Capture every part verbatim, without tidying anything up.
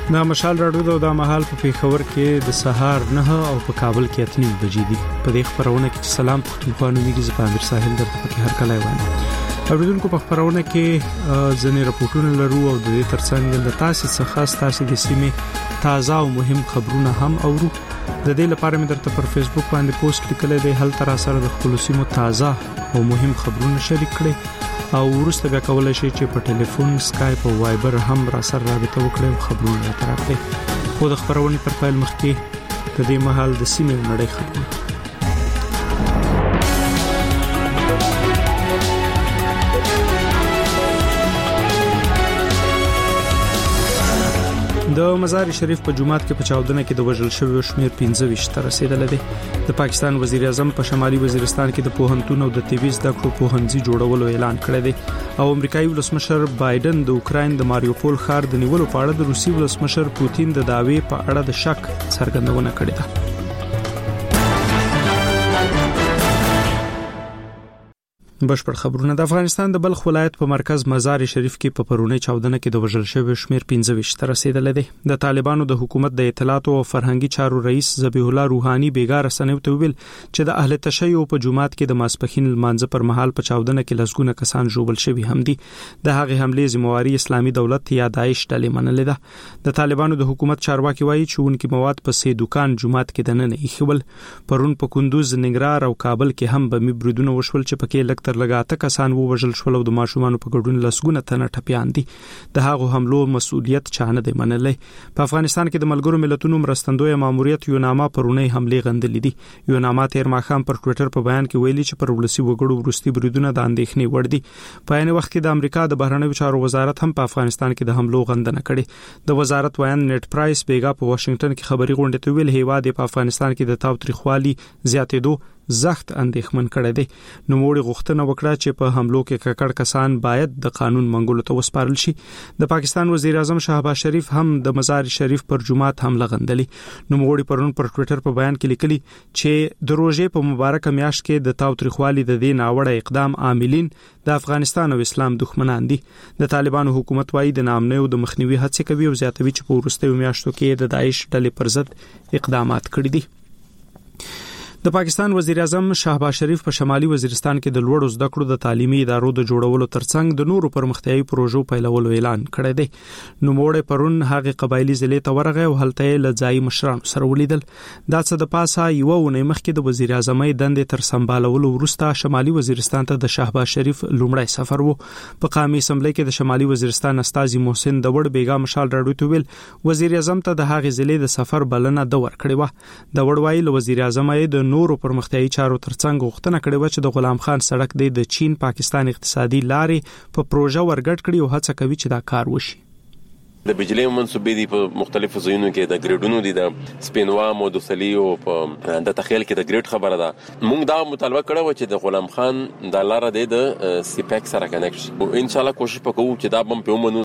دا مشال راډیو د مهال په پیښور کې د سهار نه او په کابل کې اتنیم بجې دي. په دې خبرونه کې سلام پښتونخوا نومېږي. زه پامیر ساحل درته پکې هر کله وایم. اوریدونکو په خبرونه کې ځنې راپورټونه لرو او د دې ترڅنګ د تاسو څخه تاسو د سیمې تازه او مهم خبرونه هم اورو. د دې لپاره مې درته پر فیسبوک باندې پوسټ لیکلی دی. هل تر سره د خپل سیمو تازه او مهم خبرونه شریک کړئ او ورسته بیا کولای شئ چې په ټلیفون، سکایپ او وایبر هم را سره رابطه وکړئ او خبرونه راټولوئ. خو د خبرونې پر پیل مخکې د دې مهال د سیمې نړۍ خبرونه. د مزار شریف په جومات کې په چاودنه کې د وژل شویو شمیر پنځه ویشت ته رسیدلی دی. د پاکستان وزیر اعظم په شمالي وزیرستان کې د پوهنتون او د طبي زده کړو پوهنځي جوړولو اعلان کړی دی او امریکایي ولسمشر بایدن د اوکراین د ماریوپول ښار د نیولو په اړه د روسي ولسمشر پوتین د دعوې په اړه د شک څرګندونه کړې ده. بشپړ خبرونه. د افغانستان د بلخ ولایت په مرکز مزار شریف کې په پرونی چاودنه کې د وژل شوی شمیر پنځه ویشت ته رسیدلی دی. د طالبانو د حکومت د اطلاعات او فرهنګي چارو رئیس ذبیح الله روحاني بیګار سنوي ته ویل چې د اهل تشیع په جومات کې د ماسپخین لمانځه پر مهال په چاودنه کې لسګونه کسان ژوبل شوي هم دي. د هغې حملې ذمہواری اسلامي دولت یا داعش ډلې منلې ده. د طالبانو د حکومت چارواکي وایي چې اونکي مواد په سي دکان جومات کې دننه ایښول. پرون په کندوز، ننګرهار او کابل کې هم بمي برودونه وشول چې پکې لکتر لګاته کسان ووژل شول او د ماشومانو په ګډون لسګونه تنه ټپيان دي. د هغو حملو مسؤلیت چا نه دی منلی. په افغانستان کې د ملګرو ملتونو مرستندوی ماموریت یوناما پرونی حملې غندلې دي. یوناما تیر ماښام پر ټوئیټر په بیان کې ویلي چې پر ولسی وګړو ورستي بریدونه د اندېښنې وړ دي. په عین وخت کې د امریکا د بهرنیو چارو وزارت هم په افغانستان کې د حملو غندنه کړې. د وزارت ویان نیټ پرایس بیګا په واشنگټن کې خبري غونډه ته ویل هیواد په افغانستان کې د تاوتریخوالي زیاتېدو زخت اندېښمن کړی دی. نو موږ غوښتنه وکړه چې په حملو کې ککړ کسان باید د قانون منګولو ته وسپارل شي. د پاکستان وزیر اعظم شهباز شریف هم د مزار شریف پر جومات حمله غندلې. نو موږ پرون پر ټوئیټر په بیان کې لیکلي چې د روزې په مبارکه میاشت کې د تاوتریخوالي د دې ناوړه اقدام عاملین د افغانستان او اسلام دښمنان دي. د طالبانو حکومت وايي د نامنۍ او د مخنیوي هڅې کوي او زیاتوي چې په وروستیو میاشتو کې د داعش ډلې پر ضد اقدامات کړي دي. د پاکستان وزیر اعظم شهباز شریف په شمالي وزیرستان کې د لوړو زده کړو د تعلیمي ادارو د جوړولو ترڅنګ د نورو پرمختیايي پروژو پیلولو اعلان کړی دی. نو موږ پرون هغه قبایلی ضلع ته ورغه او هلته له ځای مشرانو سره ولیدل. دا څه د پاسه یو ونه مخکې د وزیر اعظمۍ دندې تر سمبالولو وروسته شمالي وزیرستان ته د شهباز شریف لومړی سفر وو. په قومي اسمبلی کې د شمالي وزیرستان استاذ محسن دور بیګا مشال راډیو ته ویل وزیر اعظم ته د هغه ضلع د سفر بلنه د ور کړی و. د وړوای له وزیر اعظم د نورو پرمختیايي چارو ترڅنګ غوښتنه کړې و چې د غلام خان سړک د چین پاکستان اقتصادي لارې په پروژه ورګډ کړي او هڅه کوي چې دا کار وشي. د بجلی منسوبې دي په مختلفو ځایونو کې د ګریډونو دي د سپینوام او د سلیو په د تخیل کې د ګریډ خبره ده. موږ دا مطالبه کړو چې د غلام خان د لارې د سیپیک سره کنیکټ او ان شاء الله کوشش وکړو چې دا بم په ومنو.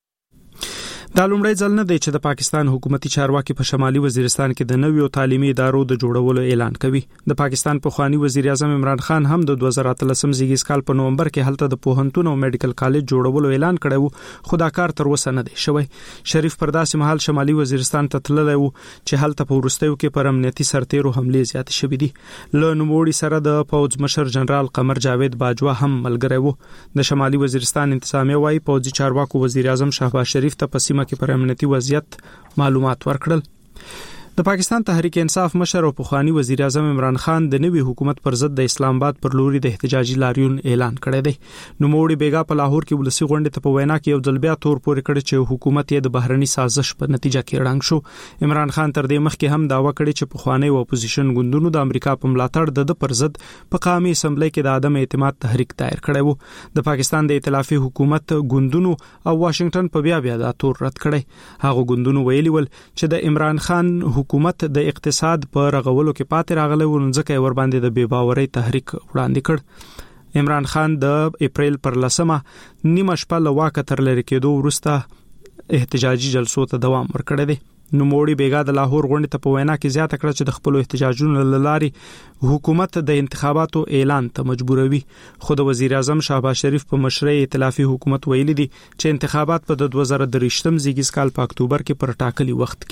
دا لومړی ځل نه دی چې د پاکستان حکومتي چارواکي په شمالي وزیرستان کې د نویو تعلیمي ادارو د جوړولو اعلان کوي. د پاکستان پخوانی وزیر اعظم عمران خان هم د دوه زره اتلسم زیږیز کال په نومبر کې هلته د پوهنتون او میډیکل کالج جوړولو اعلان کړی وو، خو دا کار تر اوسه نه دی شوی. شریف پر داسې مهال شمالي وزیرستان ته تللی وو چې هلته په وروستیو کې پر امنیتي سرتیرو حملې زیات شوې دي. له نوموړي سره د پوځ مشر جنرال قمر جاوید باجوا هم ملګری وو. د شمالي وزیرستان انتظامیه وايي پوځي چارواکو وزیر اعظم شهباز شریف ته په سیمه کې پر امنیتي وضعیت معلومات ورکړل. د پاکستان تحریک انصاف مشر او پخوانی وزیر اعظم عمران خان د نوي حکومت پر ضد د اسلام آباد پر لوري د احتجاجي لاریون اعلان کړی دی. نو موړي بیګا په لاهور کې ولسی غونډه ته په وینا کې یو ځل بیا تور پورې کړی چې حکومت یې د بهرني سازش په نتیجه کې ړنګ شو. عمران خان تر دې مخکې هم داوا کړی چې پخوانی اپوزیشن ګوندونو د امریکا په ملاتړ د پر ضد په قومي اسمبلی کې د عدم اعتماد تحریک دایر کړی وو. د پاکستان د ائتلافي حکومت ګوندونو او واشنگټن په بیا بیا دا تور رد کړی. هغه ګوندونو ویلي ول چې د عمران خان حکومت د اقتصاد په رغولو کې پاتې راغلی و، ځکه ور باندې د بے باورۍ تحریک وړاندې کړ. عمران خان د اپریل پر لسمه نیمه شپه له واکه تر لرې کېدو وروسته احتجاجي جلسو ته دوام ورکړی دی. نوموړي بیګا د لاهور غونډې ته په وینا کې زیاته کړه چې د خپل احتجاجونو له لارې حکومت د انتخاباتو اعلان ته مجبوروي. خو د وزیر اعظم شهباز شریف په مشرۍ ائتلافي حکومت ویلي دي چې انتخابات په دوه زره درې زیږیز کال په اکتوبر کې پر ټاکلي وخت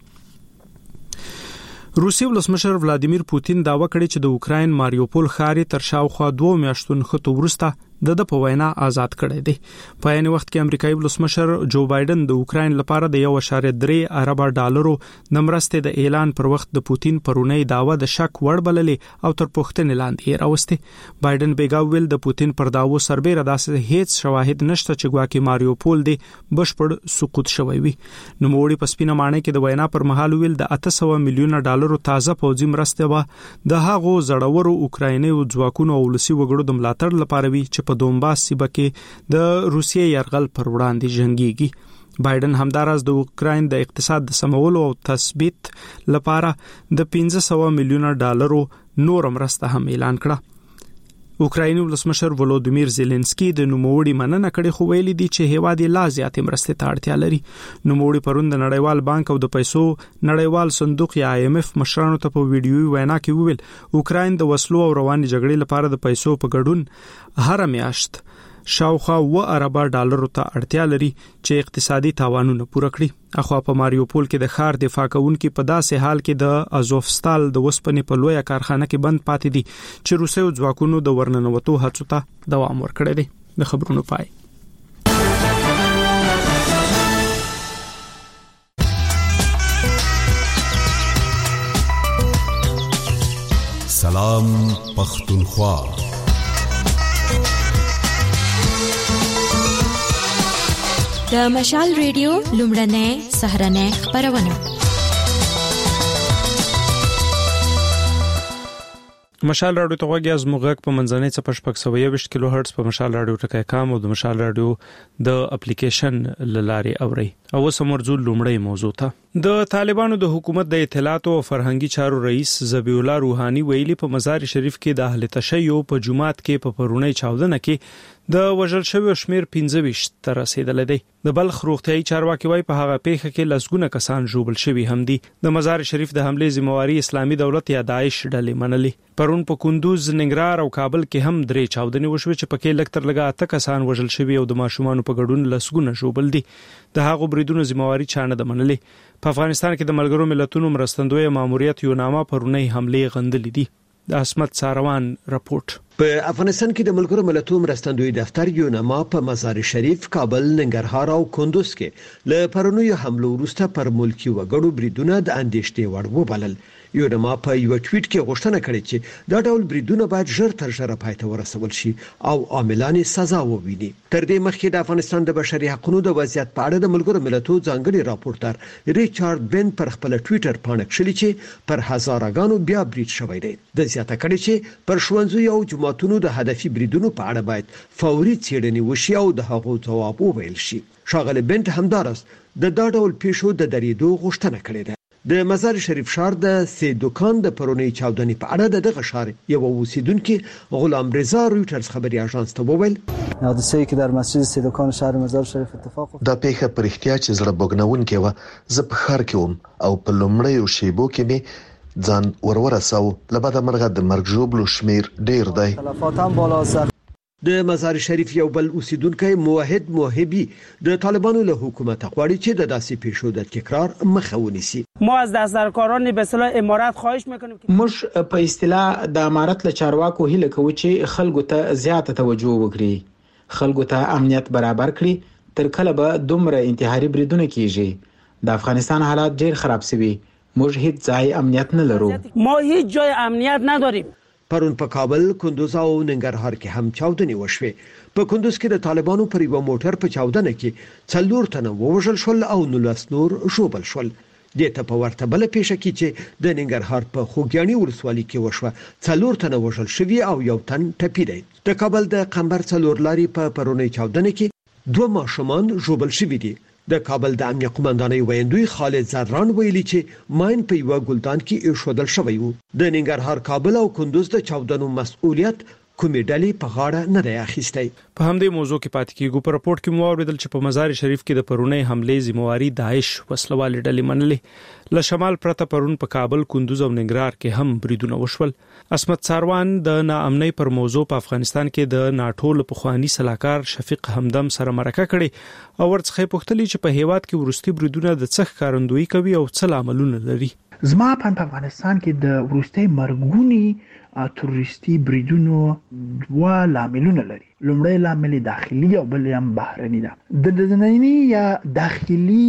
کیږي. روسي ولسمشر ولادیمیر پوتین داوا کړی چې د اوکراین ماریوپول ښار تر شاوخوا دوه میاشتو نښته وروسته د د په وینا آزاد کړی دی. په یاني وخت کې امریکایي ولسمشر جو بایدن د اوکراین لپاره د یو اشاریه درې ارب ډالرو د مرستې د اعلان پر وخت د پوتین پرونی داوا د شک وړ بللې او تر پوښتنې لاندې راوستي. بایدن بیګا ویل د پوتین پر داوو سربېره داسې هیڅ شواهد نشته چې ګواکې ماریوپول دی بشپړ سقوط شوی وي. نوموړي په سپینه معنی کې د وینا پر مهال ویل د اته سوه میلیونه ډالرو تازه پوځي مرستې به د هغو زړورو اوکرایني ځواکونو او ولسي وګړو د ملاتړ لپاره وي چې په دومباس سیمه کې د روسیې یرغل پر وړاندې جنگيږي. بایدن همداراز د اوکراین د اقتصاد د سمولو او تثبیت لپاره د پنځه سوه میلیونه ډالرو نور مرسته هم اعلان کړه. اوکرایني ولسمشر ولودیمیر زيلنسکي د نوموړي مننه کړې خو ویلي دي چې هیواد لا زیاتې مرستې ته اړتیا لري. نوموړي پرون د نړیوال بانک او د پیسو نړیوال صندوق یا آی ایم اف مشرانو ته په ویډیوي وینا کې وویل اوکراین د وسلو او رواني جګړې لپاره د پیسو په ګډون هر میاشت شاوخوا و اربع ډالرو ته اړتیا لري چې اقتصادي تاوانونه پوره کړي. اخوا په ماریوپول کې د ښار دفاع کوونکي په داسې حال کې د ازوفستال د وسپنې په لویه کارخانه کې بند پاتې دي چې روسي ځواکونو د ورننوتو هڅو ته دوام ورکړی دی. د خبرونو پای. سلام پختونخوا. د مشال ریډیو لومړنۍ سهرنۍ خبرونه. مشال رادیو ته غوږی از موږ په منځنۍ څپه شپږ سوه یوویشت کیلو هرتز په مشال رادیو ټکی کام او د مشال رادیو د اپلیکیشن لارې اوري. او سمرزول لومړی موضوع ته د طالبانو د حکومت د اطلاعات او فرهنګي چارو رئیس ذبیح الله روحاني ویلي په مزار شریف کې د اهل تشیع په جمعات کې په پرونی چاودنه کې د وژل شوی شمیر پنځه ویشت ته رسیدلی دی. د بلخ روغتیايي چارواکي وايي په هغه پیښه کې لسګونه کسان ژوبل شوي هم دي. د مزار شریف د حمله ذمہواری اسلامي دولت یا داعش ډلې منلي. پرون په کندوز، ننګرهار او کابل کې هم درې چاودنې وشوې چې پکې لږ تر لږه اته کسان وژل شوي او د ماشومانو په ګډون لسګونه ژوبل دي. د هغو بریدونو ذمہواری چا نه ده منلې. په افغانستان کې د ملګرو ملتونو مرستندوی ماموریت یو نامه پرونی حمله غندلې دي. د اسمت ساروان رپورت. په افغانستان کې د ملګرو ملتونو مرستندوی دفتر یو نامه په مزار شریف، کابل، ننګرهار او کندوز کې له پرونیو حملو وروسته پر ملکی وګړو بریدونه د اندېښنې وړ وبلل. یو نامه په یو ټویټ کې غوښتنه کړې چې دا ډول بریدونه باید ژر تر ژره پای ته ورسول شي او عاملان سزا وویني. تر دې مخکې د افغانستان د بشري حقوقو د وضعیت په اړه د ملګرو ملتونو ځانګړي راپورټر ریچارډ بن پر خپل ټویټر باندې کړی چې پر هزارګانو بیا برید شوی دی. د زیاته کړی چې پر ښوونځیو او جماعتونو د هدفي بریدونو په اړه باید فوري څېړنې وشي او د هغو ځواب وویل شي. ښاغلی بنت همدارس د دا ډول پیښو د درېدو غوښتنه کړې ده. د مزار شریف ښار د سه دکان د پرونی چاودنې په اړه دغه ښار یو اوسیدونکو غلام رضا رویټرز خبري اژانس ته وویل حادثه‌ای که در مسجد سه دکان شهر مزار شریف اتفاق افتاد. دا پیښه پر احتیاج زړه بوګنونکې و. زه په ښار کې وم او په لومړیو شیبو کې مې ځان ورورساو. لبعد مرغه د مرګ ژوبلو شمیر ډیر دی. تلفات هم بالا است. د مزار شریف یو بل اوسیدونکو موحد موهبي د طالبانو له حکومت غواړي چې د داسې پیښو د تکرار مخه ونیسي. ما از دسترکاران به اصطلاح امارات خواهش میکنیم که موږ په اصطلاح د امارات له چارواکو هیله کوو چې خلکو ته زیاته توجه وکړي، خلکو ته امنیت برابر کړي. تر کله به دومره انتحاري بریدونه کیږي؟ د افغانستان حالات ډیر خراب شوي. موږ هیڅ ځای امنیت نه لرو. ما هیڅ جای امنیت نداریم. پرون په کابل، کندوز او ننګرهار کې هم چاودنې وشوې. په کندوز کې د طالبانو پر یو موټر په چاودنه کې څلور تنه ووژل شول او نولس نور ژوبل شول. د ته په ورته بل پیښه کې چې د ننګرهار په خوګیاڼي ولسوالۍ کې وشوه، څلور تنه وژل شوي او یو تن ټپي دی. د کابل د قمبر څلور لاري په پرونی چاودنه کې دوه ماشومان ژوبل شوي دي. د کابل د امنیه قومندانۍ ویندوی خالد زران ویلي چې ماین په یو ګلدان کې ایښودل شوی و. د ننګرهار، کابل او کندوز د چاودنو مسؤلیت کومې ډلې په غاړه نه دی اخیستی. په همدې موضوع کې پاتې کیږو. په راپورټ کې مو اوریدل چې په مزار شریف کې د پرونی حملې ذمہواری داعش وسلوال ډلې منلې. له شمال پرته پرون په کابل، کندوز او ننګرهار کې هم بریدونه وشول. عصمت ساروان د ناامنۍ پر موضوع په افغانستان کې د ناټو له پخوانی سلاکار شفیق همدم سره مرکه کړي او ورڅخه پوښتنه چې په هیواد کې ورستي بریدونه د څخ کارندوی کوي او څه لاملونه لري. زما په افغانستان کې د ورستي مرګونی تروریستي بریدونو دوه لاملونه لري. لومړی لامل داخلي او بل هم بهرني ده. د دنني یا داخلي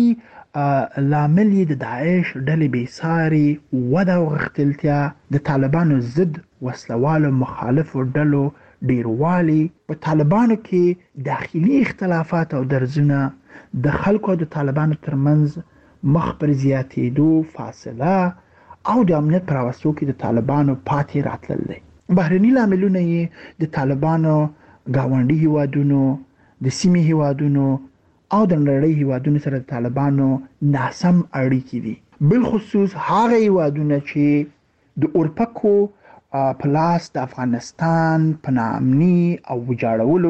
لامل د داعش ډلې بیساري وده او غختلتیا، د طالبانو ضد وسلوالو مخالفو ډلو ډیروالی، په طالبانو کې داخلي اختلافات او درزونه، د خلکو او د طالبانو ترمنځ مخ پر زیاتېدو فاصله او د امنیت پر واسطو کې د طالبانو پاتې راتلل دي. بهرني لاملونه یې د طالبانو گاونډي هیوادونو، د سیمې هیوادونو او د نړۍ هیوادونو سره د طالبانو ناسم اړیکې دي. بل خصوص هغه هیوادونه چې د اورپکو پلاس د افغانستان په ناامني او وجاړولو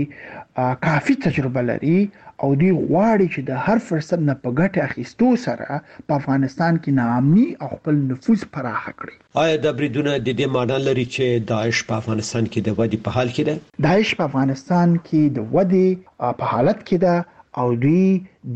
کې کافي تجربه لري او دی غواړي چې د هر فرصت نه په ګټه اخیستو سره په افغانستان کې ناامني او خپل نفوذ پراخ کړي. آیا د بریدونه د دې معنی لري چې داعش په افغانستان کې د ودې په حال کې ده؟ داعش په افغانستان کې د ودې په حالت کې ده او دوی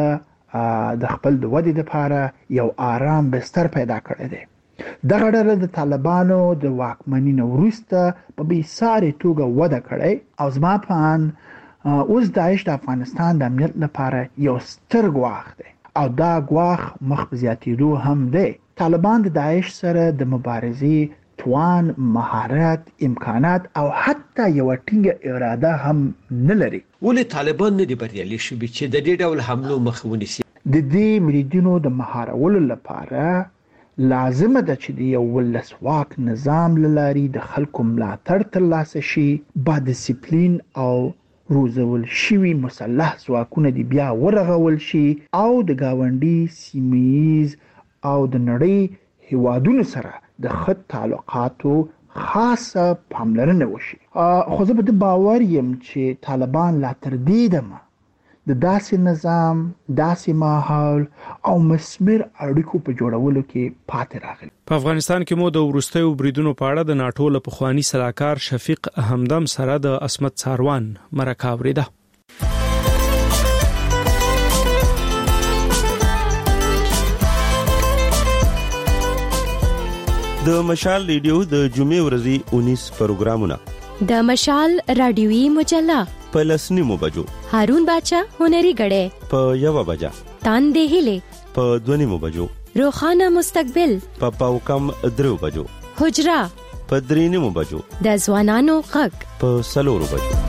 دلته د خپل د ودې لپاره یو آرام بستر پیدا کړی دی. دغه ډله د طالبانو د واکمنۍ وروسته په بیساري توګه وده کړې او زما په ان اوس داعش د افغانستان د امنیت لپاره یو ستر ګواښ دی او دا ګواښ مخ په زیاتېدو هم دی. طالبان د داعش سره د مبارزې توان، مهارت، امکانات او حتی یو ټینګه اراده هم نه لري. ولې طالبان نه دي بریالي شوي چې د دې ډول حملو مخه ونیسي؟ د دې مریدونو د مهارولو لپاره لازمه ده چې د یو ولسواک نظام لاري د خلکو ملاتړ ترلاسه شي، با ډیسپلین او روزول شوي مسلح ځواکونه دی بیا ورغول شي او د گاونډي، سیمه‌ییز او د نړۍ هیوادونو سره د ښه تعلقاتو خاصه پاملرنه وشي. خو زه په دې باور یم چې طالبان لا تر دې دمه د داسې نظام، داسې ماحول او مسمر اړیکو په جوړولو کې پاتې راغلي. په افغانستان کې مو د ورستیو بریدونو په اړه د ناټو له پخوانی سلاکار شفیق همدم سره د عصمت ساروان مرکه اوریده. د مشال ریډیو د جمعې ورځې انیس پروګرامونه، د مشال رادیوي مجله په لسنیمو بجو، هارون باچا هنري غړې په یو بجا، تاندې هله په دونیمو بجو، روخانه مستقبل په پاو کم درو بجو، حجرا په درینیمو بجو، د ځوانانو غږ په سلورو بجو.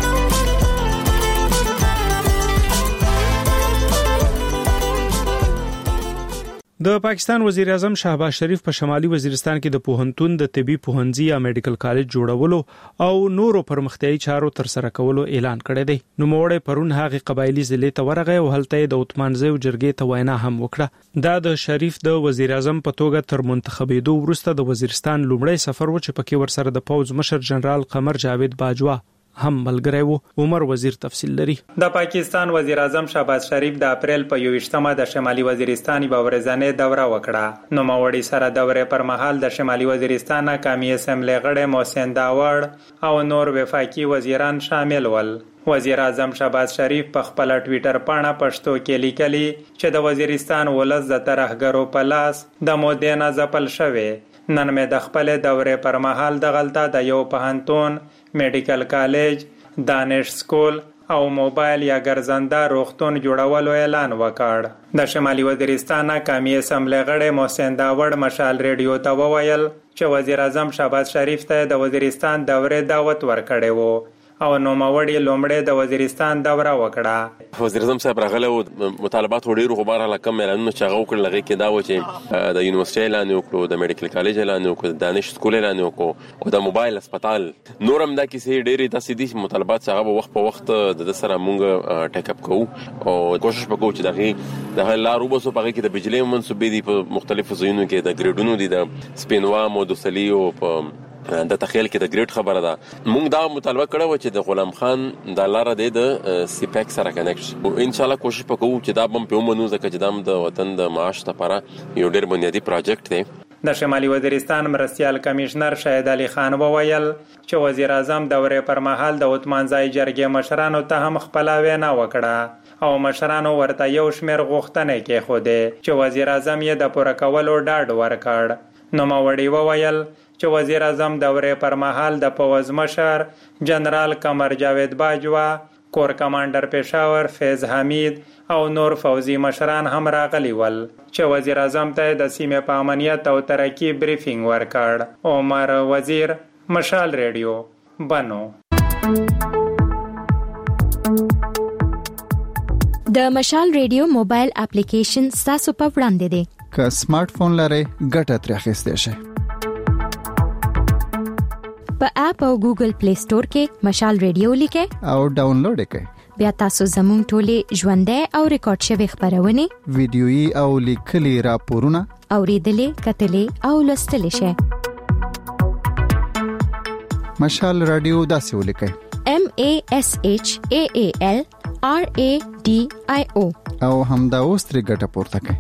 د پاکستان وزیر اعظم شهباز شریف په شمالي وزیرستان کې د پوهنتون د طبي پوهنځي یا میډیکل کالج جوړولو او نورو پرمختیايي چارو تر سره کولو اعلان کړی دی. نو موړې پرون هغه قبایلی ضلع ته ورغی او هلته د عثمانزیو جرګې ته وینا هم وکړه. دا د شریف د وزیر اعظم په توګه تر منتخبېدو وروسته د وزیرستان لومړی سفر و چې پکې ورسره د پوز مشر جنرال قمر جاوید باجوا هم ملګری وو. عمر وزیر تفصیل لري. د پاکستان وزیر اعظم شهباز شریف د اپریل په یوویشتمه د شمالي وزیرستان یو ورځنۍ دوره وکړه. نو ماوړي سره دوره پر مهال د شمالي وزیرستان قومي اسمبلی غړي محسن داوړ او نور وفاقي وزیران شامل ول. وزیر اعظم شهباز شریف په خپل ټوئیټر پاڼه پښتو کې لیکلي چې د وزیرستان ولس د ترهګرو په لاس د مودې نه ځپل شوی. نن مې د خپل دورې پر مهال د غلطه د یو پوهنتون، میډیکل کالج، دانش سکول او موبایل یا ګرځنده روغتون جوړولو اعلان وکړ. د شمالي وزیرستان قومي اسمبلی غړي محسن داوړ مشال ریډیو ته وویل چې وزیر اعظم شهباز شریف ته د وزیرستان دورې دعوت ورکړی وو او نوموړي لومړی د وزیرستان دوره وکړه. وزیر اعظم صاحب راغله او مطالبات ډیرو غبار هله کم اعلانونه چې هغه وکړل هغه کې دا و چې د یونیورسيټي اعلان وکړو، د میډیکل کالج اعلان وکړو، د دانش سکول اعلان وکړو او د موبایل هسپتال. نورم دا کیسې ډېرې داسې دي مطالبات هغه وخت په وخت د سره مونږ ټیک اپ کوو او کوشش وکړو چې دغه د لارو بسو په کې د بجلی منسوبې دي په مختلفو ځایونو کې د ګریډونو دي د سپینوام او د سلیو په د تخیل کې د ګریډ خبره ده. موږ دا مطالبه کړو چې د غلام خان د لار د سیپیک سره کنیکټ او ان شاء الله کوشش وکړو چې دا بم په ومنو ځکه چې دا د وطن د معاش لپاره یو ډېر بنیادی پروجیکټ دی. د شمالي وزیرستان مرستيال کمشنر شهید علي خان وویل چې وزیر اعظم دورې پر مهال د عثمانزای جرګې مشرانو ته هم خپل وینا وکړه او مشرانو ورته یو شمېر غوښتنې کې خوده چې وزیر اعظم یې د پوره کولو ډاډ ورکړ. نوموړي وویل چې وزیر اعظم دورې پر مهال د پوز مشر جنرال قمر جاوید باجوا، کور کمانډر پېښور فیض حمید او نور فوزي مشران هم راغلي ول چې وزیر اعظم ته د سیمې په امنیت او ترقی بریفینګ ورکړ. عمر وزیر، مشال ریډیو، بنو. د مشال ریډیو موبایل اپلیکیشن تاسو په وړاندې دی. که سمارټ فون لرئ ګټه ترې اخیستئ شئ. په اپ او ګوګل پلی سٹور کې مشال ریډیو لیکئ او ډاونلوډ یې کړئ. بیا تاسو زموږ ټولې ژوندۍ او ریکارډ شوی خبرونه، ویډیويي او لیکلي راپورونه اوریدلې، کتلې او لوستلې شئ. مشال رادیو داسې ولیکئ: M A S H A A L R A D I O او همدا اوس ترې ګټه پورته کړئ.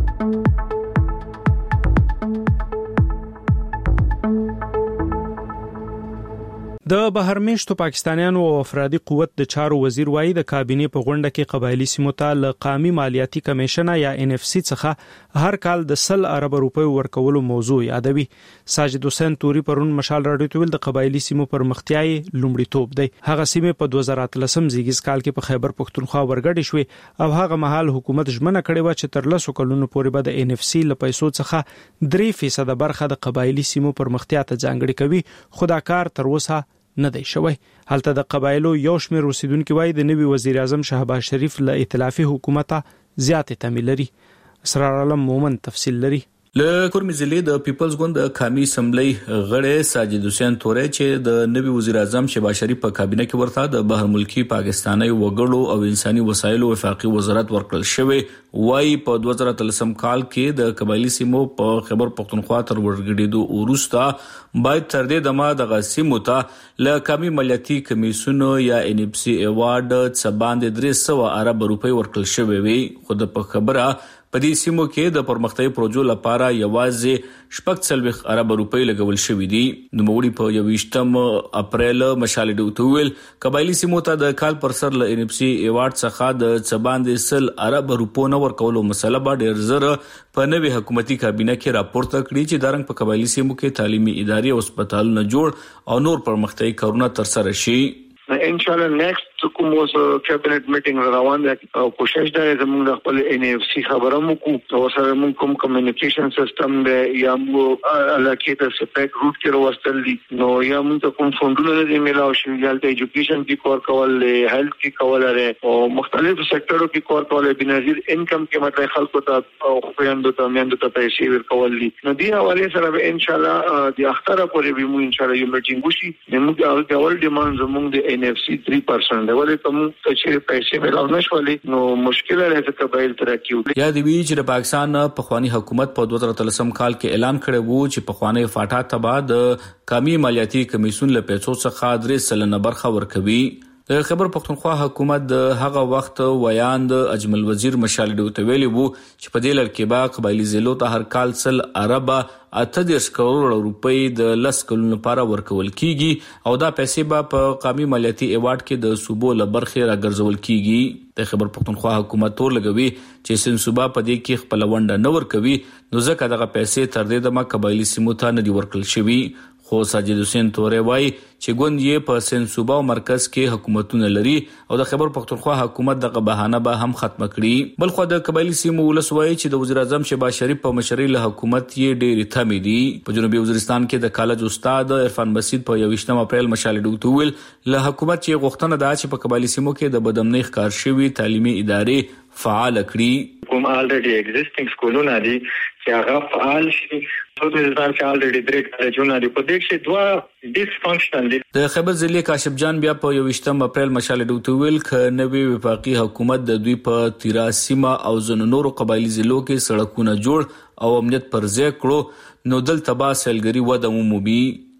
د بهرمېشتو پاکستانیانو او افرادي قوت د چارو وزیر وایي د کابینې په غونډه کې قبایلی سیمو ته له قامي مالیاتي کمیشن یا ان اف سی څخه هر کال د سل ارب روپیو ورکولو موضوع یادوي. ساجد حسین توري پرون مشال راډیو ته ویل د قبایلی سیمو پر مختیاي لومړیتوب دی. هغه سیمه په دوه زره اتلسم زیږیز کال کې په خیبر پښتونخوا ورګډې شوې او هغه مهال حکومت ژمنه کړې و چې تر لسو کلونو پورې به د ان اف سی له پیسو څخه درې فیصد برخه د قبایلی سیمو پر مختیا ته ځانګړې کوي. خو دا کار تر اوسه نه دی شوی. هلته د قبایلو یو شمېر اوسیدونکو وایي د نوي وزیر اعظم شهباز شریف له ائتلافي حکومت زیاتې تمه لري. اسرار عالم مومن تفصیل لري. له کورمي ضلع د پیپلز ګوند د قومي اسمبلی غړی ساجد حسین توري چې د نوي وزیر اعظم شهباز شریف په کابینه کې ورته د بهر ملکی پاکستاني وګړو او انساني وسایلو وفاقي وزارت ورکړل شوی وای په دوه زره اتلسم کال کې د قبایلی سیمو په خیبر پښتونخوا تر ورګډېدو وروسته باید تر دې دمه د غسیمو ته له قومي مالیاتي کمیسیون یا ان اف سی ایوارډ څخه باندې درې سوه ارب روپۍ ورکړل شوی وي. خو د خبره په دې سیمو کې د پرمختګ پروژو لپاره یوازې شپږ څلوېښت ارب روپۍ لګول شوې دي. نوموړي په یوویشتم اپریل مشال ډیو ته ویل قبایلی سیمو ته د کال پر سر له ان اف سی ایوارډ څخه د څه باندې سل ارب روپو نه ورکولو مسله به ډېر زر په نوې حکومتي کابینه کې راپورته کړي چې د رنګ په قبایلی سیمو کې تعلیمي ادارې او هسپتالونه جوړ او نور پرمختګ کارونه ترسره شي. ان شاء الله نیکسٹ کوم اوس کابینټ میټینګ روان دی او کوشش دا زموږ د خپل ان اف سی خبره مو کو او سره موږ کوم کمیونیکیشن سیستم دی یا موږ الکه د سپیک روټ کې وروستل دي نو یا موږ کوم فونډونه دي ملاو شي یالته ایجوکیشن کې کور کول هیلث کې کول لري او مختلف سېکټرو کې کور کول بنظیر انکم کې مطلب خلکو ته او خويندو ته میندو ته پیسې ورکول دي نو دی حواله سره ان شاء الله د اختر پورې به موږ ان شاء الله یو میټینګ وشي موږ د اول ډیماند زموږ د ان اف سی تhree percent ولې کوم چې پیسې ملاو نشولې نو مشکل لري چې قبایل ترقی وکړي. یا د وی چې د پاکستان په خواني حکومت په دوه زره اتلسم کال کې اعلان کړی وو چې په خواني فاټا تبع د قومي مالیاتي کمیسیون له پیسو څخه درې سلنه برخه ورکوي. د خیبر پښتونخوا حکومت د هغه وخت ویاند اجمل وزیر مشال ډیو ته ویلي وو چې په دې لړ کې با قبایلی ضلعو ته هر کال سل ارب اته دېرش کروڑ روپۍ د لس کلونو لپاره ورکول کیږي او دا پیسې به په قومي مالیاتي ایوارډ کې د صوبو له برخې راګرځول کیږي. د خیبر پښتونخوا حکومت تور لګوي چې سن صوبا په دې کې خپل ونډه نه ورکوي نو ځکه دغه پیسې تر دې دمه قبایلی سیمو ته نه دي ورکړل شوي. خو ساجد حسین توري وایي چې ګوند یې په سن صوبا او مرکز کې حکومتونه لري او د خیبر پښتونخوا حکومت دغه بهانه به هم ختم کړي. بل خو د قبایلی سیمو ولس وایي چې د وزیر اعظم شهباز شریف په مشرۍ له حکومت یې ډېرې تمې دي. په جنوبي وزیرستان کې د کالج استاد عرفان بسیط په یوویشتم اپریل مشال ډیو ته ویل له حکومت چې غوښتنه ده چې په قبایلی سیمو کې د بدامنۍ ښکار شوي تعلیمي ادارې فعال کړي. کوم الریډي ایگزیسټینګ سکولونه دي چې هغه فعال شي او د ځان چې الریډي درې کالجونه دي په دې کې دوه ډیس فنکشنل دي. د خیبر ضلع کاشف جان بیا په یوویشتم اپریل مشال ډیو ته ویل ک نوې وفاقي حکومت د دوی په تیرا سیمه او زنو نورو قبایلی ضلعو کې سړکونه جوړ او امنیت پر ځای کړو نو دلته با سیلګری وده مومي.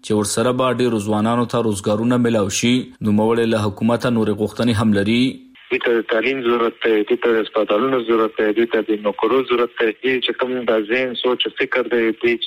چې ورسره به ډېر ځوانانو ته روزګارونه ملاوي شي. نو موړ له حکومت نور غوښتنې هم لري. دته تعلیم ضرورت دی، دته هسپتالونو ضرورت دی، دته د نوکرو ضرورت دی چې کوم د ذهن سوچ فکر دی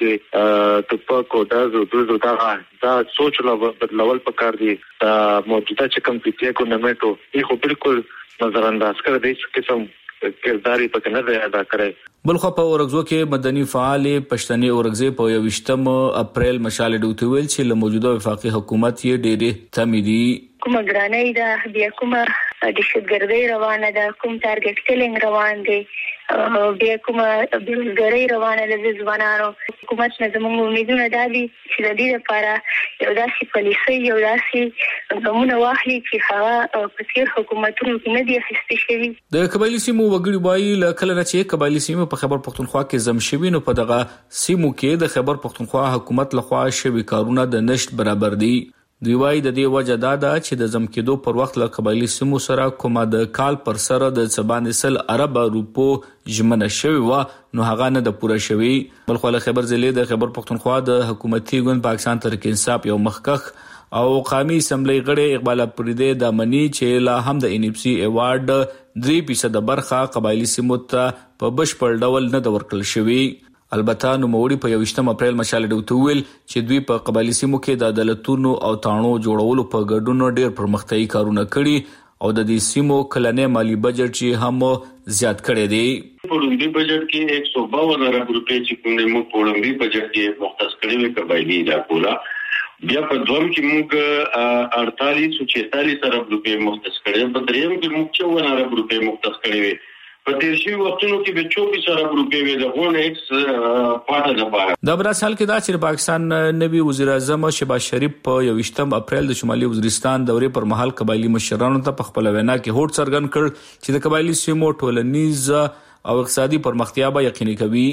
چې ټپک او د زړه دا دا سوچ لا بدلول پکار دي. دا موجوده چې کوم پیټي کو نمټو یې خو بالکل نظر انداز کړی دی چې کوم کرداري پکې نه دی ادا کړی. بلخو په اورګزو کې مدني فعال پښتني اورګزې په یوشتم اپریل مشال ډوته ویل چې له موجوده وفاقي حکومت یې ډېرې تمیدي کومه ګرانۍ ده، بیا کومه د شګردۍ روانه ده، کوم ټارګټ کلینګ روان دی، بیا کومه بیلګری روانه ده د ځوانانو. حکومت نه زموږ امیدونه دا دي چې د دې لپاره یو داسې پالیسي یو داسې ګامونه واخلي چې هغه په تیر حکومتونو کې نه دي اخیستل شوي. د قبایلي سیمو وګړي وایي له کله نه چې قبایلي سیمو په خیبر پښتونخوا کې زم شوي نو په دغه سیمو کې د خیبر پښتونخوا حکومت لخوا شوي کارونه د نشټ برابر دي. دوی وايي د دې وجه دا ده چې د زم کېدو پر وخت له قبایلي سیمو سره کومه د کال پر سره د سبان سل عرب روپو ژمنه شوی و نو هغه نه د پوره شوی. بلخو له خیبر ضلع د خیبر پښتونخوا د حکومتي ګوند پاکستان تحریک انصاف یو مخکخ او قومي اسمبلی غړي اقبال پردې د منی چې لا هم د ان اف سي ایوارډ درې فیصد برخه قبایلي سیمو ته په بشپړ ډول نه د ورکړل شوی. البته نو موړي په یوشتم اپریل مشال ډوته ویل چې دوی په قبایلي سیمو کې د عدالتونو او تاڼو جوړولو په ګډون ډېر پرمختیايي کارونه کړي او د دې سیمو کلنې مالی بجټ چې هم زیات کړی دی. په لومړي بجټ کې ایک سو باون ارب روپۍ چې کوم دی موږ په لومړي بجټ کې مختص کړی وي قبایلي علاقو لا. بیا په دوم کې موږ اړتالیس او چینتالیس ارب روپۍ مختص کړی، په دریم کې موږ چوون ارب روپۍ مختص کړی وي. په تیر شوي وختونو کې به چوبیس ارب روپۍ وي د غون ایکس پاټه لپاره. د براسل کې دا چې پاکستان نوي وزیر اعظم شهباز شریف په یوشتم اپریل د شمالي وزیرستان دورې پر مهال قبایلي مشرانو ته په خپل وینا کې هوډ څرګند کړ چې د قبایلي سیمو ټولنیز او اقتصادي پرمختیا به یقیني کوي.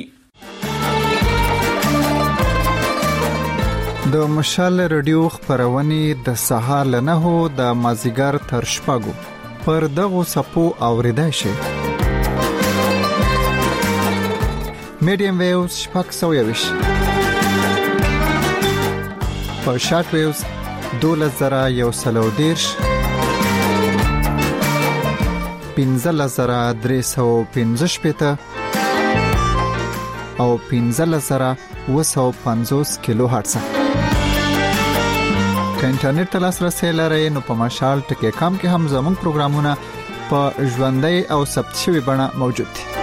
د مشال رادیو خبرونه د سهار له نهو د مازیګر تر شپږو پر دغه سپو اوریدای شي. میډیم ویوز شپږ سوه یویش په شارټ ویوز دولس زره یو سل او دېرش پنځلس زره درې سوه پنځه شپېته او پنځلس زره اوه سوه پنځوس کیلو هرتز. که انټرنیټ ته لاسرسی لرئ نو په مشال ټکی کام کې هم زموږ پروګرامونه په ژوندۍ او ثبت شوي بڼه موجود دي.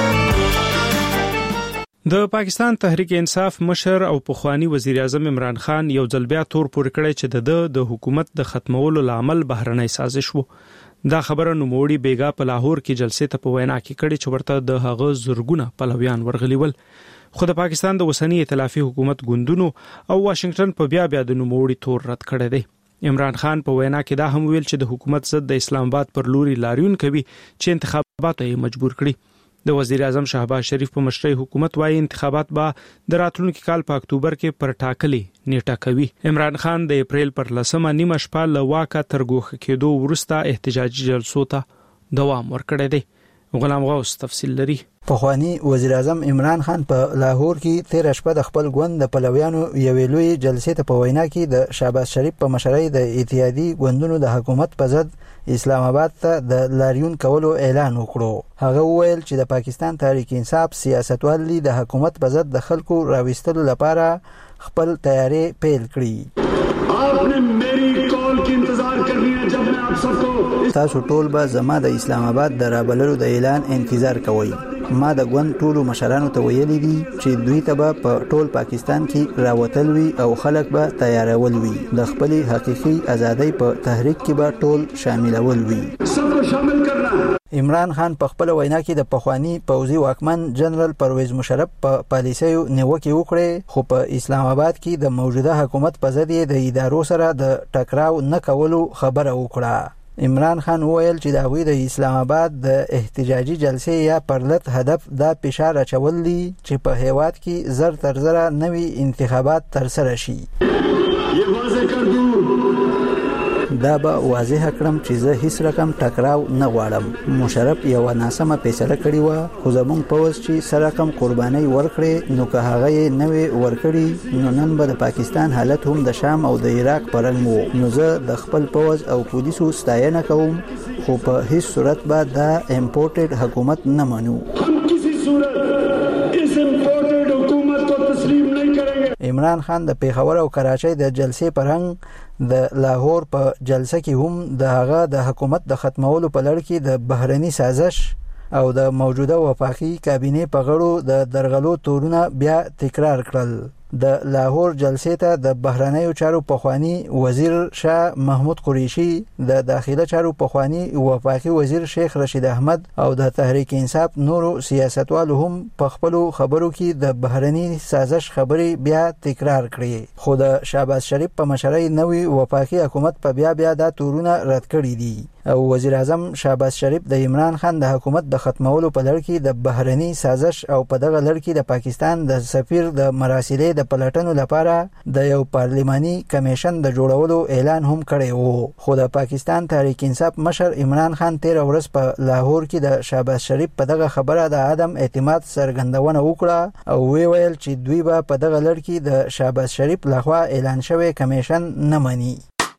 د پاکستان تحریک انصاف مشر او پخوانی وزیر اعظم عمران خان یو ځل بیا تور پورې کړی چې د د حکومت د ختمولو لامل بهرنۍ سازش وو. دا خبره نوموړي بیګا په لاهور کې جلسې ته په وینا کې کړي چې ورته د هغه زرګونه پلویان ورغلي ول. خو د پاکستان د اوسنی ائتلافي حکومت ګوندونو او واشنگټن په بیا بیا د نوموړي تور رد کړی دی. عمران خان په وینا کې دا هم ویل چې د حکومت ضد د اسلام آباد پر لوري لاریون کوي چې انتخابات یې مجبور کړي. د وزیر اعظم شهباز شریف په مشرۍ حکومت وايي انتخابات به د راتلونکي کال په اکتوبر کې پر ټاکلې نیټه کوي. عمران خان د اپریل پر لسمه نیمه شپه له واکه تر ګوښه کېدو وروسته احتجاجي جلسو ته دوام ورکړی دی. غلام غوث تفصیل لري. پخوانی وزیر اعظم عمران خان په لاهور کې تیر شپه د خپل ګوند د پلویانو یوې لوی جلسې ته په وینا کې د شهباز شریف په مشرۍ د اتحادي ګوندونو د حکومت په ضد اسلام آباد ته د لاریون کولو اعلان وکړو. هغه وویل چې د پاکستان تحریک انصاف سیاستوالي د حکومت په ضد د خلکو راوستلو لپاره خپل تیاری پیل کړي. आपने मेरी कॉल की इंतजार करनी है जब मैं आप सबको تاسو ټول به زما د اسلام آباد د رابللو د اعلان انتظار کوئ. ما د ګوند ټولو مشرانو ته ویلي دي چې دوی ته به په ټول پاکستان کې راوتل وي او خلک به تیارول وي. د خپل حقيقي ازادۍ په تحریک کې به ټول شاملول وي. سب شامل کرنا. عمران خان په خپل وینا کې د پخوانی پوځي واکمن جنرال پرویز مشرف په پالیسیو نیوکه وکړه، خو په اسلام آباد کې د موجوده حکومت په ضد د ادارو سره د ټکراو نه کولو خبره وکړه. عمران خان وویل چې د هغوی د اسلام آباد د احتجاجي جلسې یا پرلط هدف دا فشار اچول دي چې په هیواد کې زر تر زره نوي انتخابات ترسره شي. دا به واضح کړم چې زه هیڅ رقم ټکراو نه غواړم. مشرف یو ناسمه فیصله کړې و خو زموږ پوځ چې سره رقم قرباني ورکړي نو که هغه یې نوې ورکړي نو نن به د پاکستان حالت هم د شام او د عراق پرنګ وو. نو زه د خپل پوځ او پولیسو ستاینه کوم خو په هیڅ صورت به دا امپورټډ حکومت نه منو. عمران خان د پیښور او کراچۍ د جلسې پرنګ د لاهور په جلسه کې هم د هغه د حکومت د ختمولو په لړ کې د بهرني سازش او د موجوده وفاقي کابینې په غړو د درغلو تورونه بیا تکرار کړل. د لاهور جلسې ته د بهرنیو چارو پخوانی وزیر شاه محمود قریشي، د داخله چارو پخوانی وفاقي وزیر شیخ رشید احمد او د تحریک انصاف نورو سیاستوالو هم په خپل خبرو کې د بهرني سازش خبري بیا تکرار کړې. خو د شهباز شریف په مشرۍ نوې وفاقي حکومت په بیا بیا دا تورونه رد کړي دي او وزیر اعظم شهباز شریف د عمران خان د حکومت د ختمولو په لړ کې د بهرني سازش او په دغه لړ کې د پاکستان د سفیر د مراسلې د پلټنو لپاره د یو پارلماني کمیشن د جوړولو اعلان هم کړی وو. خو د پاکستان تحریک انصاف مشر عمران خان تیر ورځ په لاهور کې د شهباز شریف په دغه خبره د عدم اعتماد څرګندونه وکړه او وی ویل چې دوی به په دغه لړ کې د شهباز شریف لخوا اعلان شوی کمیشن نه مني.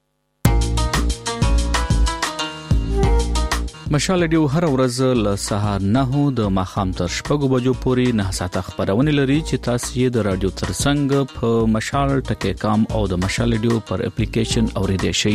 مشال ډیو هر ورځ له سهار نه د ماخام تر شپږو بجو پورې نه ساعته خبرونه لري چې تاسو یې د رادیو ترڅنګ په مشال ټکی کام او د مشال ډیو پر اپلیکیشن اوریدئ شئ.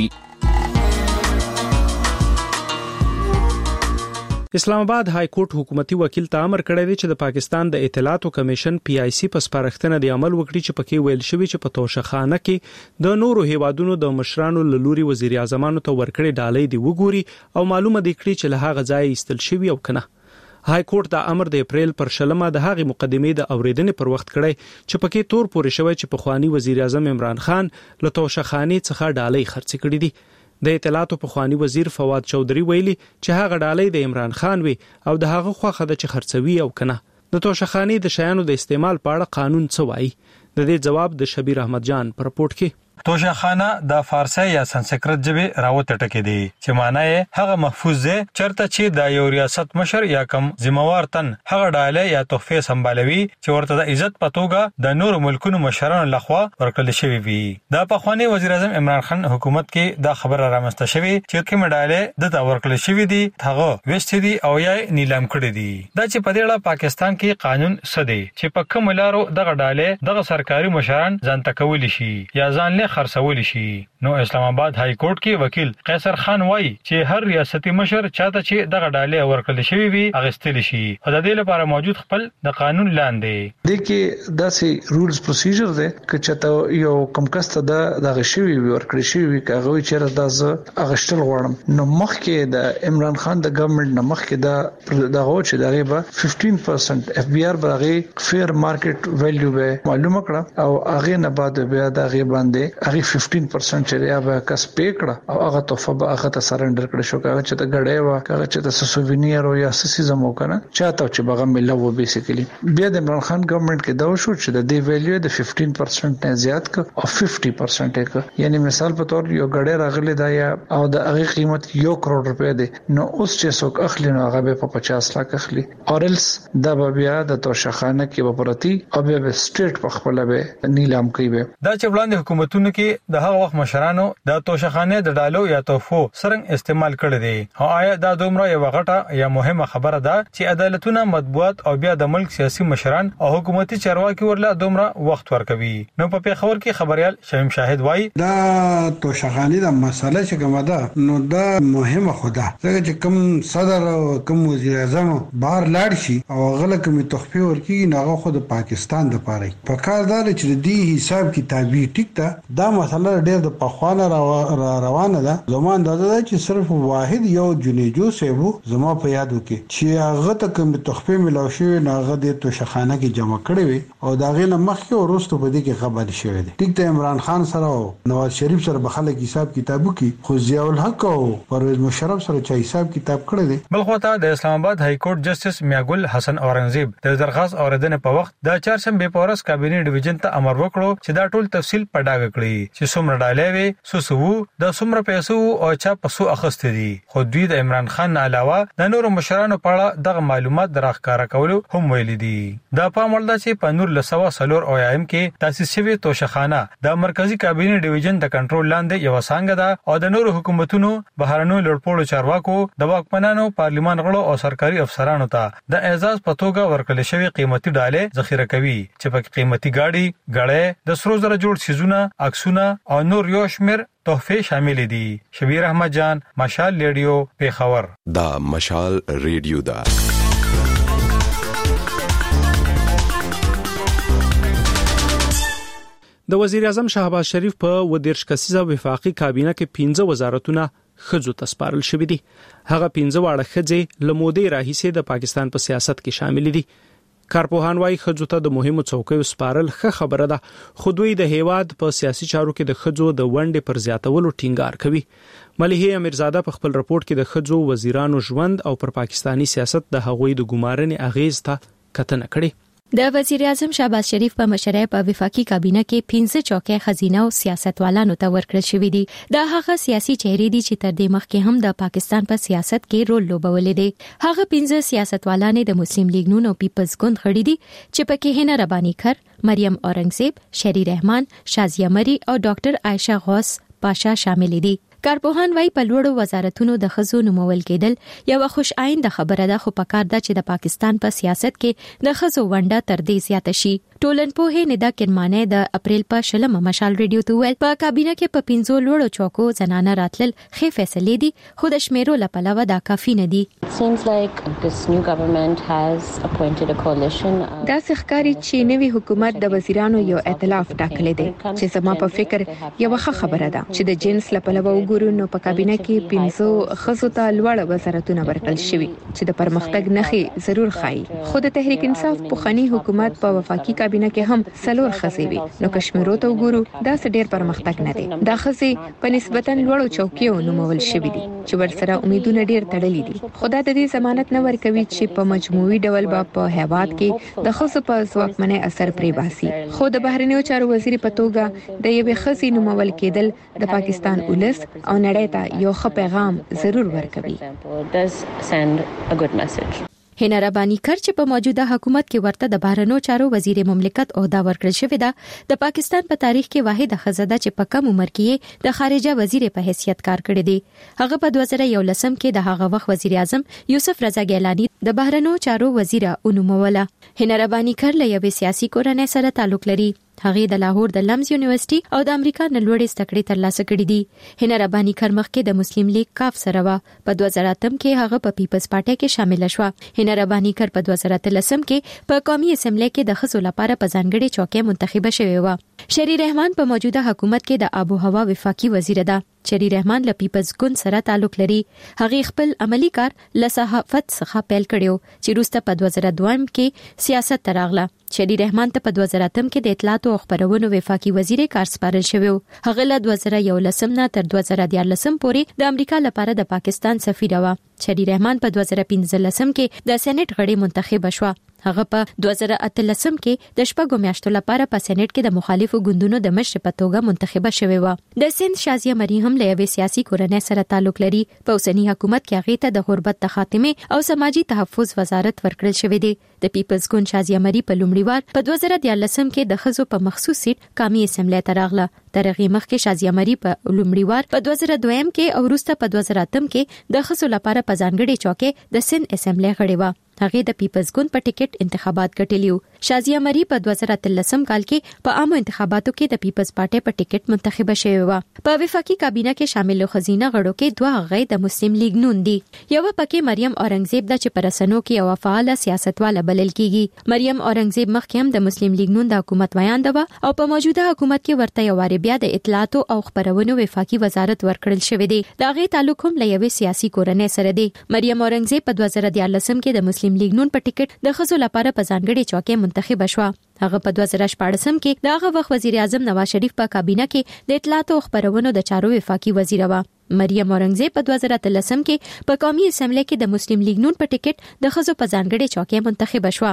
اسلام آباد های کورټ حکومتي وکیل ته امر کړی دی چې د پاکستان د اطلاعاتو کمیشن پی آی سی په سپارښتنه د عمل وکړي چې پکې ویل شوی چې په توشخانه کې د نورو هیوادونو د مشرانو لوري وزیر اعظمانو ته ورکړي ډالۍ دی وګوري او معلومه دی کړي چې له هغه ځای ایستل شوی او کنه. های کورټ دا امر د اپریل پر شلمه د هغې مقدمې د اوریدنې پر وخت کړی چې پکې تور پورې شوی چې پخوانی وزیر اعظم عمران خان له توشخانه څخه ډالۍ خرڅ کړي دي. د اطلاعاتو پخوانی وزیر فواد چودري ویلي چې هغه ډالۍ د عمران خان وی او د هغه خوخه د چې خرڅوي او کنه. د توشخانه د شیانو د استعمال په اړه قانون څه وایي؟ د دې جواب د شبیر احمد جان پر رپورت کې. توشخانه د فارسی یا سنسکرت ژبه راوته ټکی دی چې معنی هغه محفوظ دی چرته چې د یو ریاست مشر یا کم ذمہوار تن هغه ډالۍ یا تحفه سمبالوي چې ورته د عزت په توګه د نور ملکونو مشرانو لخوا ورکړل شوی وي. د پخوانی وزیر اعظم عمران خان حکومت کې دا خبره رامنځته شوی چې کوم ډالۍ د تا ورکړل شوی دي هغه وست دي او یا نیلام کړی دي. دا چې په دې اړه پاکستان کې قانون سدي چې په کوم لارو دغه ډالۍ دغه سرکاري مشران ځان تکول شي یا ځان له خرڅول شي. نو اسلام آباد های کورټ کې وکیل قیصر خان وایي چې هر ریاستي مشر چاته چې دغه ډالۍ ورکړل شوی وي اغستل شي او د دې لپاره موجود خپل د قانون لاندې د کې داسې رولز پروسیجر دی چې چاته یو کم کسته د دغه شوی وي ورکړل شوی وي هغه چیرې د اغشتل غواړم نو مخکې د عمران خان د ګورنمنت نه مخکې د دغه چې دغه به پنځه درجه اف بي آر برغه فیر مارکیټ ویلیو به معلومه کړه او هغه نه بعد بیا دغه باندې هغه پنځه درجه چې یا به کس پېکړه او هغه توفه به هغه ته سرندر کړی شو هغه چې د غړې وا هغه چې د سووینیر او یا سیزم وکنه چاته چې بغه ملو و بیسیکلی بیا د عمران خان ګورنمنت کې دا شو چې د دې ویلیو د پنځه درجه نه زیات ک او پنځه درجه ک یعنی مثال په تور یو غړې راغلی دا یا او د هغه قیمت یو کروڑ روپے دی نو اوس چې څوک اخلي نو هغه په پچاس لک اخلي اورلس دا بیا د توشخانه کې وپرتی او بیا به سټیټ په خپل به نیلام کوي. دا چې وړاندې حکومتونو کې د هغه وخت مشرانو د توشخانه د ډالو یا توفو سرنګ استعمال کړی دی. او آیا دا دومره یو غټه یا مهمه خبره ده چې عدالتونه مطبوعات او بیا د ملک سیاسي مشران او حکومتي چارواکي ورله دومره وخت ورکوي؟ نو په پیښور کې خبريال شمیم شاهد وایي دا توشخانه د مسله چې کومه ده نو دا مهمه خدا ځکه چې کوم صدر او کوم وزیر اعظم بهر لاړ شي او غل کوم تحفه ورکړي نو هغه خود پاکستان د پاره په کار دا چې دی حساب کتابي ټیک ته دا مسله ډېر د پخوانه را روانه ده. زمون دا ده چې صرف واحد یو جنیجو سیبو زما په یادو کې چې هغه ته کوم تحفه ملو شوی نه هغه د توشخانه کې جمع کړی وي او دا غینه مخکې ورستو په دې کې خبر شوی دی. ټیک ته عمران خان سره او نواز شریف سره به خلک حساب کتابو کې خو ضیاء الحق او پرویز مشرف سره چې حساب کتاب کړی دی. بلخوته د اسلام آباد های کورټ جسټس میاګل حسن اورنګزیب د درخواست اوریدنې په وخت د چهارشنبه په ورځ کابینه ډیویژن ته امر وکړو چې دا ټول تفصیل په ډاګه وکړي چې څومره ډالۍ وي سو سو د څومره پیسو او چا پسو اخستې دي. خو دوی د عمران خان علاوه د نورو مشرانو په اړه دغه معلومات دراښکاره کولو هم ویلي دي. دا په مولدا چې په نور لسوا سلور او ایم کې تاسیس شوی توشخانه د مرکزی کابینه ډیویژن د کنټرول لاندې یو څنګه ده او د نورو حکومتونو بهرنیو لړپوړو چارواکو د واکمنانو پارلیمان غړو او سرکاري افسرانو ته د اعزاز په توګه ورکړل شوی قیمتي ډالۍ ذخیره کوي چې په قیمتي گاډي، غړې، د سرو زرو جوړ سيزونه، عکسونه او نور یو شمیر تحفه شامل دي. شبیر احمد جان، مشال ریډیو، پیښور. دا مشال ریډیو دا د وزیر اعظم شهباز شریف په ودیرش کسیزه وفاقي کابینه کې پنځه وزارتونه خځو ته سپارل شوې دي. هغه پنځه واړه خځې لمودې راهیسې د پاکستان په سیاست کې شامل دي. کارپوهان وايي خځو ته د مهمو څوکیو سپارل ښه خبره ده، خو دوی د هیواد په سیاسي چارو کې د خځو د ونډې پر زیاتولو ټینګار کوي. مليحه امیرزاده په خپل راپورټ کې د خځو وزیرانو ژوند او پر پاکستانی سیاست د هغوی د ګمارنې اغیز ته کتنه کړې. د وزیر اعظم شهباز شریف په مشرۍ په وفاقي کابینه کې پنځه چوکۍ خزینه او سیاستوالانو ته ورکړل شوې دي. دا هغه سیاسي چهرې دي چې تر دې مخکې هم د پاکستان په سیاست کې رول لوبولې دي. هغه پنځه سیاستوالانې د مسلم لیگ نون او پیپلز ګوند غړي دي چې پکې هنا ربانی کر، مریم اورنګزیب، شری رحمان، شازیه مری او ډاکټر عائشه غوث پاشا شامل دي. کارپوهان وايي په لوړو وزارتونو د خزو نومول کېدل یو خوش آینده خبره ده، خو پکار ده چې د پاکستان په سیاست کې د خزو ونډه تر دې زیاته شي. ټولنپوه ندا کرمانه د اپریل په شلمه مشال ریډیو ته ویل په کابینه کې په پنځو لوړو چوکو زنانه راتلل خې فیصلې دي، خو د شمیرو لپاره دا کافي نه دي. دا ښکاري چې نوی حکومت د وزیرانو یو ائتلاف ټاکلی دی چې زما په فکر یو ښه خبره ده چې د جنس لپاره وګورو نو په کابینه کې پنځو خزو ته لوړ وزارتونه ورکړل شوي چې د پرمختګ نښې ضرور ښایي. خو د تحریک انصاف پوخنی حکومت په وفاقي کابینه کې هم څلور خزې وي، نو کشمیرو ته وګورو دا څه ډیر پرمختګ نه دی. دا خزې په نسبتا لوړو چوکیو نومول شوي دي چې ورسره امیدونه ډیر تړلي دي. خو دا د دې ضمانت نه ورکوي چې په مجموعي ډول به په هیواد کې د خزو په ځواکمنۍ اثر پرې باسي. خو د بهرنیو چارو وزیر په توګه د یوې خزې نومول کېدل د پاکستان ولس او نړۍ ته یو ښه پیغام ضرور ورکوي. هنا ربانی کر چې په موجوده حکومت کې ورته د بهرنیو چارو وزیر مملکت عہده ورکړل شوې ده، د پاکستان په تاریخ کې واحد ښځه ده چې په کم عمر کې د خارجه وزیر په حیثیت کار کړی دی. هغه په دوه زره یولسم کې د هغه وخت وزیر اعظم یوسف رضا ګیلانی د بهرنیو چارو وزیر ونوموله. هنا ربانی کر له یوې سیاسي کورنۍ سره تعلق لري. هغه د لاهور د لمز یونیورسيټي او د امریکا نه لوړې زده ترلاسه کړې دي. هنا ربانی کر مخکې د مسلم لیگ کاف سره و. په دوه زره اتم کې هغه په پیپلز پارټي کې شامل شو. هنا ربانی کر په دوه زره اتلسم کې په قومي اسمبلی کې د خزو لپاره په ځانګړي چوکۍ منتخب شوی و. شری رحمان په موجوده حکومت کې د آب و هوا وفاقي وزیر ده. شری رحمان له پیپلز ګوند سره تعلق لري. هغه خپل عملی کار له صحافت څخه پیل کړو چې وروسته په دوه زره دوه کې سیاست ته راغله. شری رحمان ته په دوه زره اتم کې د اطلاعات او خبرونو وفاقي وزیر کار سپارل شوی. هغه له دوه زره یولسم نه تر دوه زره دیارلسم پورې د امریکا لپاره د پاکستان سفیر و. شری رحمان په دوه زره پنځلسم کې د سېنات غړي منتخب شو. هغه په دوه زره اتلسم کې د شپږو میاشتو لپاره په سېنات کې د مخالفو ګوندونو د مشر په توګه منتخب شوی و. د سند شازیه مری هم له یوې سیاسي کورنۍ سره تعلق لري. په اوسنی حکومت کې هغه ته د غربت د خاتمه او سماجی تحفظ وزارت ورکړل شوی دی. د پیپلز ګوند شازیه مری په لومړي وار په دوه زره دیارلسم کې د خزو په مخصوص سیټ قومي اسمبلی ته راغله. ترغه مخکې شازیه مری په لومړي وار په دوه زره دویم کې او وروسته په دوه زره اتم کې د خزو لپاره په ځانګړي چوکۍ د سند اسمبلی غړي و. هغه د پیپلز ګوند په ټیکټ انتخابات ګټلیو. شازیه مری په دوه زره اتلسم کال کې په عامو انتخاباتو کې د پیپلز پارټي په ټیکټ منتخب شوی و. په وفاقي کابینه کې شامل خزینه غړو کې دوه هغه د مسلم لیگ نون دي. یو پکې مریم اورنګزیب د چې پرسنو کې یو فعال سیاستواله بلل کیږي. مریم اورنګزیب مخکې هم د مسلم لیگ نون د حکومت ویاند و او په موجوده حکومت کې ورته یو واری بیا د اطلاعات او خبرونو وفاقي وزارت ورکړل شوی دی. دا غي تعلق هم له یوې سیاسي کورنۍ سره دی. مریم اورنګزیب په دوه زره دیارلسم کې د مسلم لیگ نون په ټیکټ د خزو لپاره په ځانګړي چوکۍ منتخب شو. هغه په دوه زره شپاړسم کې د هغه وخت وزیر اعظم نواز شریف په کابینه کې د اطلاعات او خبرونو د چارو وفاقي وزیر و. مریم اورنګزیب په دوه زره اتلسم کې په قومي اسمبلی کې د مسلم لیگ نون په ټیکټ د خزو په ځانګړي چوکۍ منتخب شو.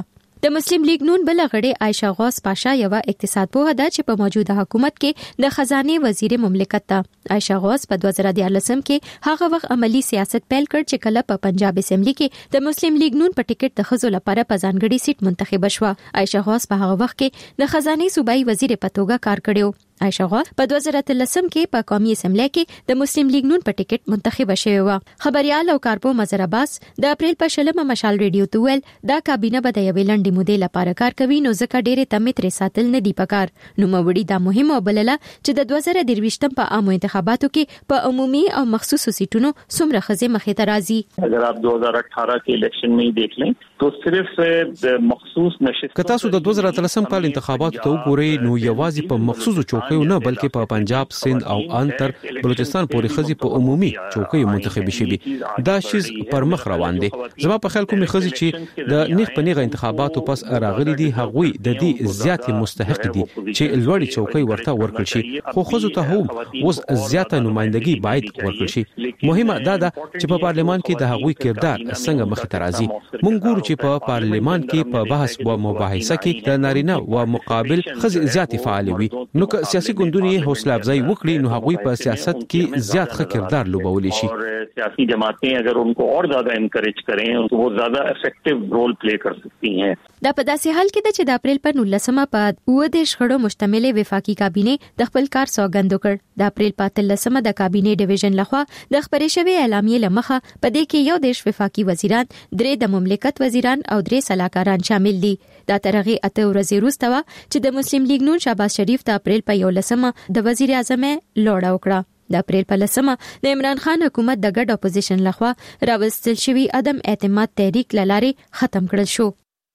د مسلم لیگ نون بل غړي عائشہ غوث پاشا یو اقتصاد پوهه ده چې په موجوده حکومت کې د خزانه وزیر مملکت ته عائشہ غوث په دوه زره دیارلسم کې هغه وخت عملی سیاست پیل کړ چې کله په پنجاب اسمبلی کې د مسلم لیگ نون په ټیکټ د خزو لپاره په ځانګړي سیټ منتخب شوه. عائشہ غوث په هغه وخت کې د خزانه صوبایي وزیر په توګه کار کړو. عائشہ غوث په دوه زره اتلسم کې په قومي اسمبلی کې د مسلم لیگ نون په ټیکټ منتخب شوی و. خبريال او کارپو مظهر عباس د اپریل په شلمه مشال ریډیو ته ویل دا کابینه به د یوې لنډې مودې لپاره کار کوي نو ځکه ډېرې تمې ترې ساتل نه دی پکار. نو موړي دا مهمه وبلله چې د دوه زره درویشتم په عامو انتخاباتو کې په عمومي او مخصوصو سیټونو څومره خزې مخې ته راځي. اگر आप दो हज़ार अठारह के इलेक्शन में ही देख लें तो सिर्फ मखसूस नशिस्त که تاسو د دوه زره اتلسم کال انتخاباتو ته وګورئ نو یوازې په مخصوصو چوکیو نه بلکې په پنجاب، سند او انتر بلوچستان پورې خزي په عمومي چوکیو منتخب شوي. دا شیز پر مخ روان دي. زما په خیال کومې خزي چې د نیغ په نیغه انتخاباتو پس راغلي دي هغوی د دې زیاتې مستحق دي چې لوړی چوکۍ ورته ورکړل شي. خو خزو ته هم اوس زیاته نمائندګي باید ورکړل شي. مهمه دا ده چې په پارلمان کې د هغوی کردار څنګه مخ ته راځي. مونږ ګورو چې په پارلمان کې په بحث او مباحثه کې د نارینه او مقابل خزي زیاتې فعال وي. نو که سیاسي ګوندونه حوصله افزایی وکړي نو هغوی په سیاست کې زیات ښه کردار لوبولی شي. سیاسي جماعتیں اگر उनको और ज्यादा एनकरेज करें तो वो ज्यादा इफेक्टिव रोल प्ले कर सकती हैं. دا په داسې حال کې چې د اپریل په نولسمه په اوه دیش غړو مشتمل وفاقي کابینه د خپل کار سوګند وکړ. د اپریل په اتلسمه د کابینه ډیویژن لخوا د خبرې شوی اعلامیه لمخه په دې کې یو دیش وفاقي وزیران، درې د مملکت وزیران او درې سلاکاران شامل دي. دا ترغه اته ورځې وروسته و چې د مسلم لیگ نون شهباز شریف د اپریل په یولسمه د وزیر اعظم لوړه وکړه. د اپریل په لسمه د عمران خان حکومت د ګډ اپوزیشن لخوا راوستل شوی عدم اعتماد تحریک لاري ختم کړل شو.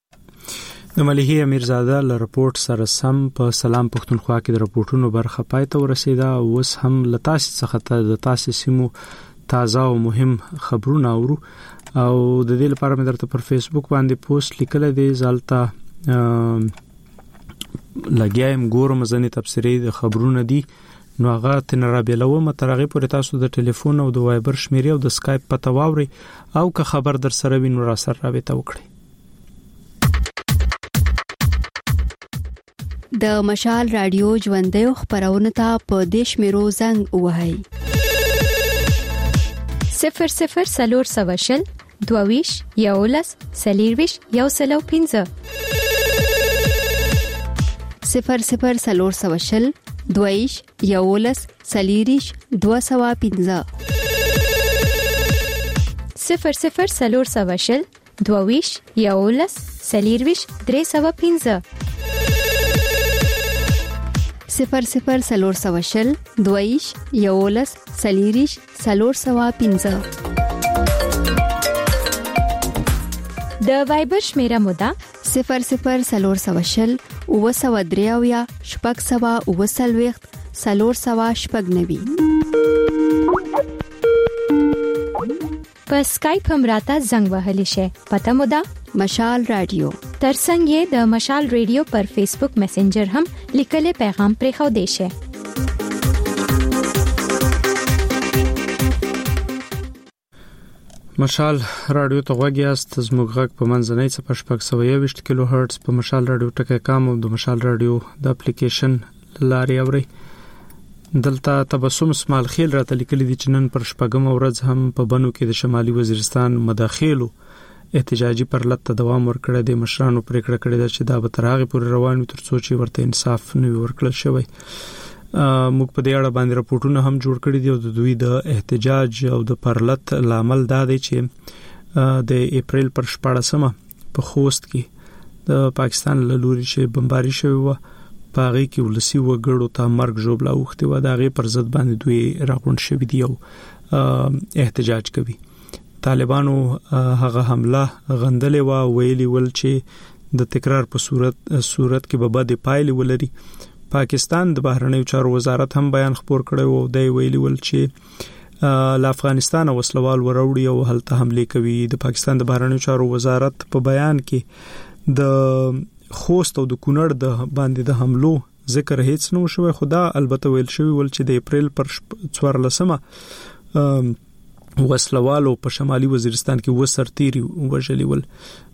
د مليحي امیرزاده له رپورت سره سم په سلام پښتونخوا کې د رپورټونو برخه پای ته ورسیده. اوس هم لتاسي څخه د تاسو سیمو تازه او مهم خبرونه اورو او د دې لپاره مې درته پر فیسبوک باندې پوسټ لیکل دی. زالتا لګایم ګورم ځنې تفسیری د خبرونه دي نو هغه تنرا بیلو مترغه پر تاسو د ټلیفون او د وایبر شمیرې او د اسکایپ پته واوري او که خبر در سره وینو را سره رابطه وکړي. د مشال رادیو ژوندې خبرونه ته په دیش میرو زنګ وهاي صفر صفر سلور سواشل دوویش یولس سلیرویش یو سلو پنځه صفر صفر سلور سواشل دویش یولس سلیریش دو سوا پنځه صفر صفر سلور سواشل دویش یولس سلیرویش درې سوا پنځه صفر صفر سلور سواشل دویش یولس سلیریش سلور سوا پنځه. د وایبر شمیره مودا صفر صفر سلور سواشل او سوا دریاویا شپږ سوا او سلويخت سلور سوا شپږ نوي. په اسکایپ هم راته زنګ وهلی شي. پته مودا مشال رادیو. ترڅنګ د مشال رادیو پر فیسبوک میسنجر هم لیکل پیغام پرې خو دی شي. مشال رادیو ته غوږیاست. زموږ غږ په منځنۍ څپه شپږ سوه یوویشت کیلو هرتز په مشال رادیو ټکی کام او د مشال رادیو د اپلیکیشن لارې اوري. دلته تبسم اسماعیل خیل راته لیکلي دي چې نن پر شپږم ورځ هم په بنو کې د شمالي وزیرستان مداخلو احتجاجي پرلط ته دوام ورکړی دی. مشرانو پریکړه کړې ده چې دا به تر هغې پورې روان وي تر څو چې ورته انصاف نه وي ورکړل شوی. موږ په دې اړه باندې راپورټونه هم جوړ کړي دي او د دوی د احتجاج او د پرلط لامل دا دی چې د اپریل پر شپاړسمه په خوست کې د پاکستان له لوري چې بمباري شوی و په هغې کې ولسي وګړو ته مرګ ژوبله اوښتې وه. د هغې پر ضد باندې دوی راغونډ شوي دي او احتجاج کوي. طالبانو هغه حمله غندلې وه، ویلي ول چې د تکرار په صورت صورت کې به بدې پایلې ولري. پاکستان د بهرنیو چارو وزارت هم بیان خپور کړی و او دی ویلي ول چې له افغانستان وسلوال وروړي او هلته حمله کوي. د پاکستان د بهرنیو چارو وزارت په بیان کې د خوست او د کونړ د باندې د حملو ذکر هیڅ نه شوی. خدا البته ویل شوی ول چې د اپریل پر څوارلسمه وسلوالو په شمالي وزیرستان کې و سرتيري وژلي ول.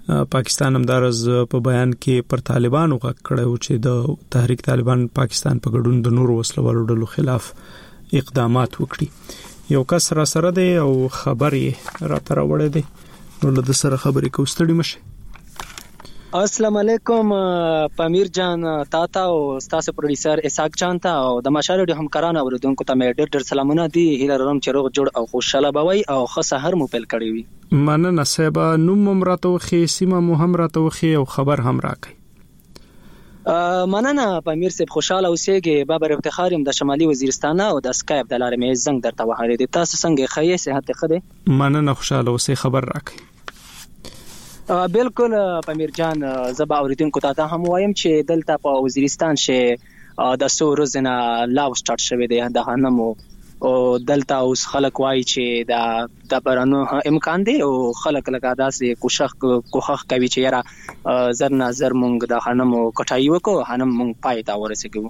پاکستان همدارز په بیان کې پر طالبانو غږ کړو چې د تحریک طالبان پاکستان په ګډون د نور وسلوالو ډلو خلاف اقدامات وکړي. یو کس را سره دی او خبرې را تر وړې دی نو له سره خبرې کوستړي مشه. السلام علیکم پامیر جان تاتا او تاسو پروډوسر اسحاق جان ته او د ماشال ډیو همکارانو اوریدونکو ته مې ډېر ډېر سلامونه دي. هیله لرم چې روغ جوړ او خوشاله بوي او ښه سحر مو پیل کړی وي. مننه صاحب، نوم مو راته وخی، سیمه مو هم راته وخی او خبر هم راکړئ. مننه پامیر صاحب، خوشاله اوسئ. بابر افتخار يم د شمالي وزیرستان او د اسکایپ د لارې مې زنګ درته وهلی دی. تاسو څنګه خیر صحت ښه دی؟ مننه، خوشاله اوسئ، خبر راکړئ. بالکل پامیر جان، زبا اوریدونکو ته هم وایم چې دلته په وزیرستان شه د سو روزنه لاو سٹارټ شوی دی د هنمو او دلته اوس خلک وایي چې د د برانو امکان دی او خلک لکه داسې کوشش کوخخ کوي چې یاره زر نه زر مونږ د هنمو کټای وکړو، هنم مونږ پای ته ورسېږو.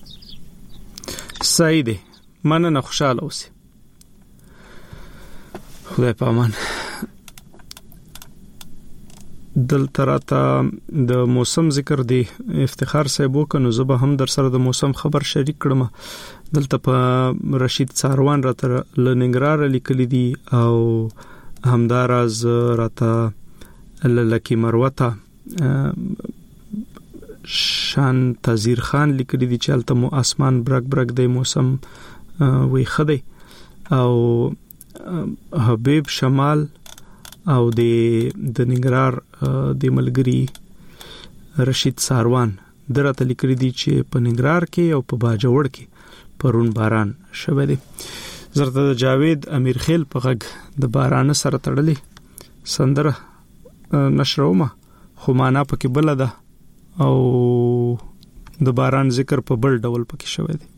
صحیح دی، مننه، خوشاله اوسئ، خدای پامان. دل تراته د موسم ذکر دی افتخار صاحب وکنو زبه هم در سره د موسم خبر شریک کړم. دلته په رشید څاروان راته لنګرار لیکلی دی او همداراز راته لکی مروته شان تزیر خان لیکلی دی چې الته مو اسمان برګ برګ دی موسم وی خدای او حبیب شمال او د د ننګرهار د ملګری رشید ساروان درته لیکلي دي چې په ننګرهار کې او په باجوړ کې پرون باران شوه دی. زرته د جاوید امیر خیل په غږ د باران سره تړلې سندره نشرومه خو معنا پکې بل ده او د باران ذکر په بل ډول پکې شوه دی.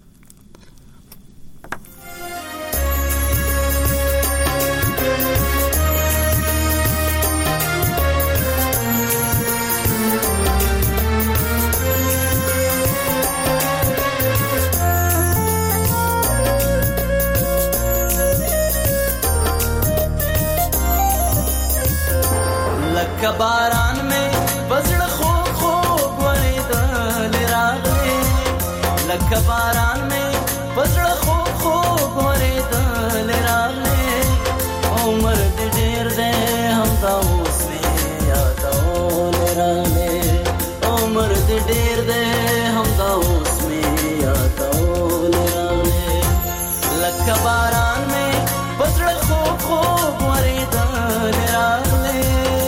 باران میں بزڑ خو خو ورېدل راغلې، لکه باران میں بزڑ خو خو ورېدل راغلې، عمر دې ډېر دی همدا اوس مې یادول راغلې، عمر دې ډېر دی همدا اوس مې یادول راغلې، لکه باران میں بزڑ خو خو ورېدل راغلې.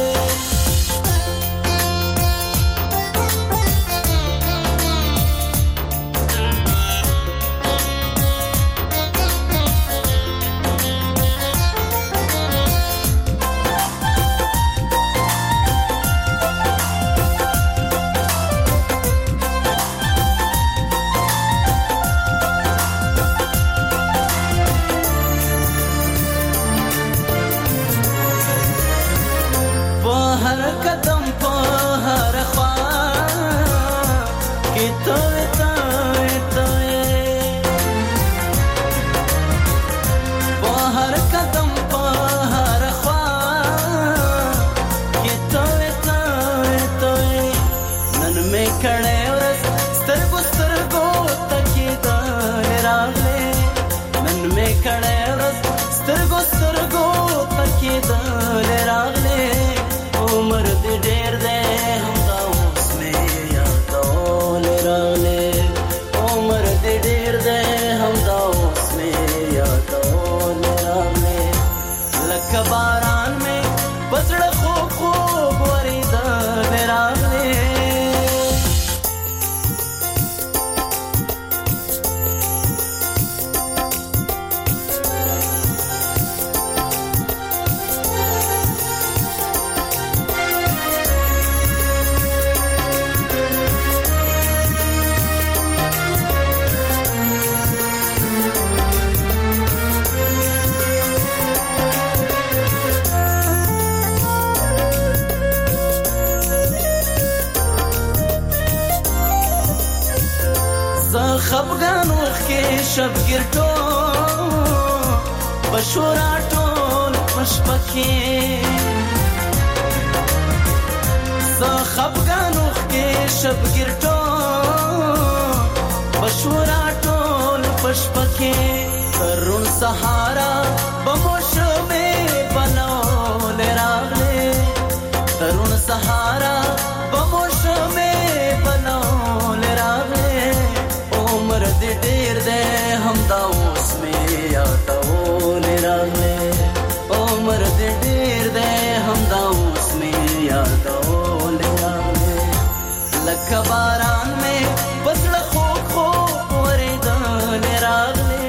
شبگیر ټول بشورا ټول مشپکی خفګانو کې شبګر ټول بشورا ټول پشپکه ترون سهارا بموشمه بنول راغله ترون سهارا بموشمه بنول راغله عمر دې ډېر دې هم دا اوس مې یادول راغله عمر دې ډېر دې هم دا اوس مې یادول راغله لکه باران مې پسړه خو خو ورېدل راغله.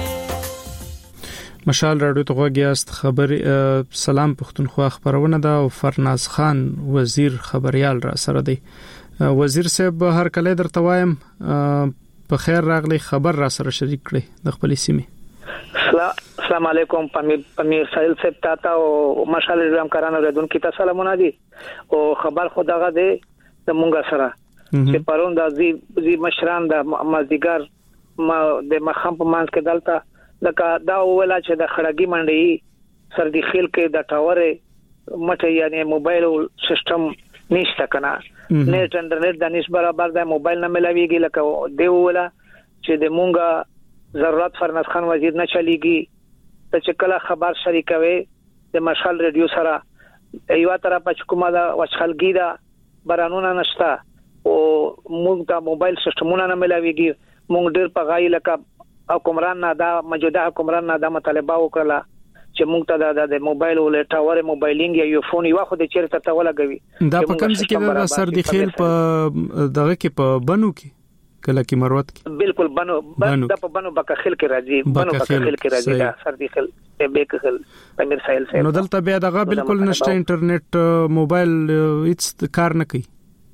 مشال راډیو ته غوږیاست. خبر سلام پښتونخوا خبرونه ده او فرناز خان وزیر خبريال را سره دی. وزیر صاحب هر کله درته وایم په خیر راغلی خبر را سره شریک کړي د خپل سیمه. السلام علیکم پمیر پمیر سایل صاحب تاته او مشال رحم کرانو ردون کی تاسو سلامونه دي او خبر خداغه دی د مونږ سره چې پرون د زی زی مشران د مازیګر ما د مخم په مانس کې دلته لکه دا ولا چې د خړګي منډي سر دی خیل کې د ټاورې مټه یعنی موبایل سیستم نشته کنه نیټ انټرنیټ د نس برابر د موبایل نه ملاويږي لکه دی ولا چې د مونږه ضرورت فرناز خان وزیر نه چلیږي ته چې کله خبر شریکوي د مشال ریډیو سره ایوا طرف پچکوما دا وشخلګي دا برانونه نشتا او موږ ته موبایل سیستمونه نه ملاويږي موږ ډېر په غای لکه حکمران نه دا موجوده حکمران نه دا مطالبه وکړه چې موږ ته د موبایل ول ټاور موبایلینګ یو فون یو خو د چیرته ته ولګوي دا په کوم ځای کې د سر دی خیل په دغه کې په بنو کې کله کې مروت کې بالکل بنو دا په بنو بکه خیل کې راځي بنو بکه خیل کې راځي دا سر دی خیل به خیل پمیر سایل صاحب نو دلته بیا دغه بالکل نشته انټرنیټ موبایل هیڅ کار نه کوي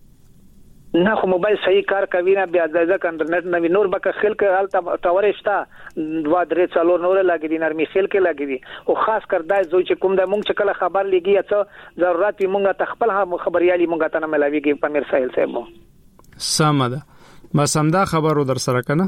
نه خو موبایل صحیح کار کوي نه بیا ځکه انټرنیټ نه نور بکه خل کې حالت ټاور شتا دوا درې څلور نور لګیدي نرمي خل کې لګیدي او خاص کر دای زوی چې کوم د مونږ چې کله خبر لګي څه ضرورت مونږ ته خپل هم خبريالي مونږ ته نه ملاويږي پمیر سایل صاحب سمده بس هم دا خبرو در سره کنه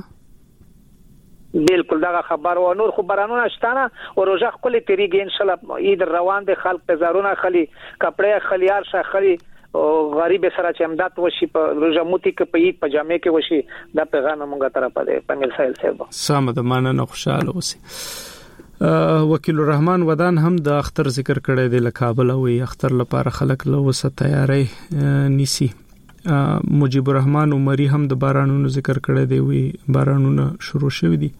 بالکل دا خبر و نور خبرانونه شتانه او روزه خپل تیریږي ان شاء الله عيد روان دي خلک تزارونه خلی کپڑے خلیار شه خلی او غریب سره چې امداد وشي په روزموتی کې په عيد پجامه کې وشي دا پیغام مونږه طرفه ده پمیر سایل صاحب سمده مانه خوشاله اوسئ. وکیل الرحمن ودان هم د اختر ذکر کړی دی له کابل او اختر لپاره خلک له وسه تیاری نیسی. مجيب الرحمن عمری هم د بارانونو ذکر کړی دی وی بارانونه شروع شوه دي.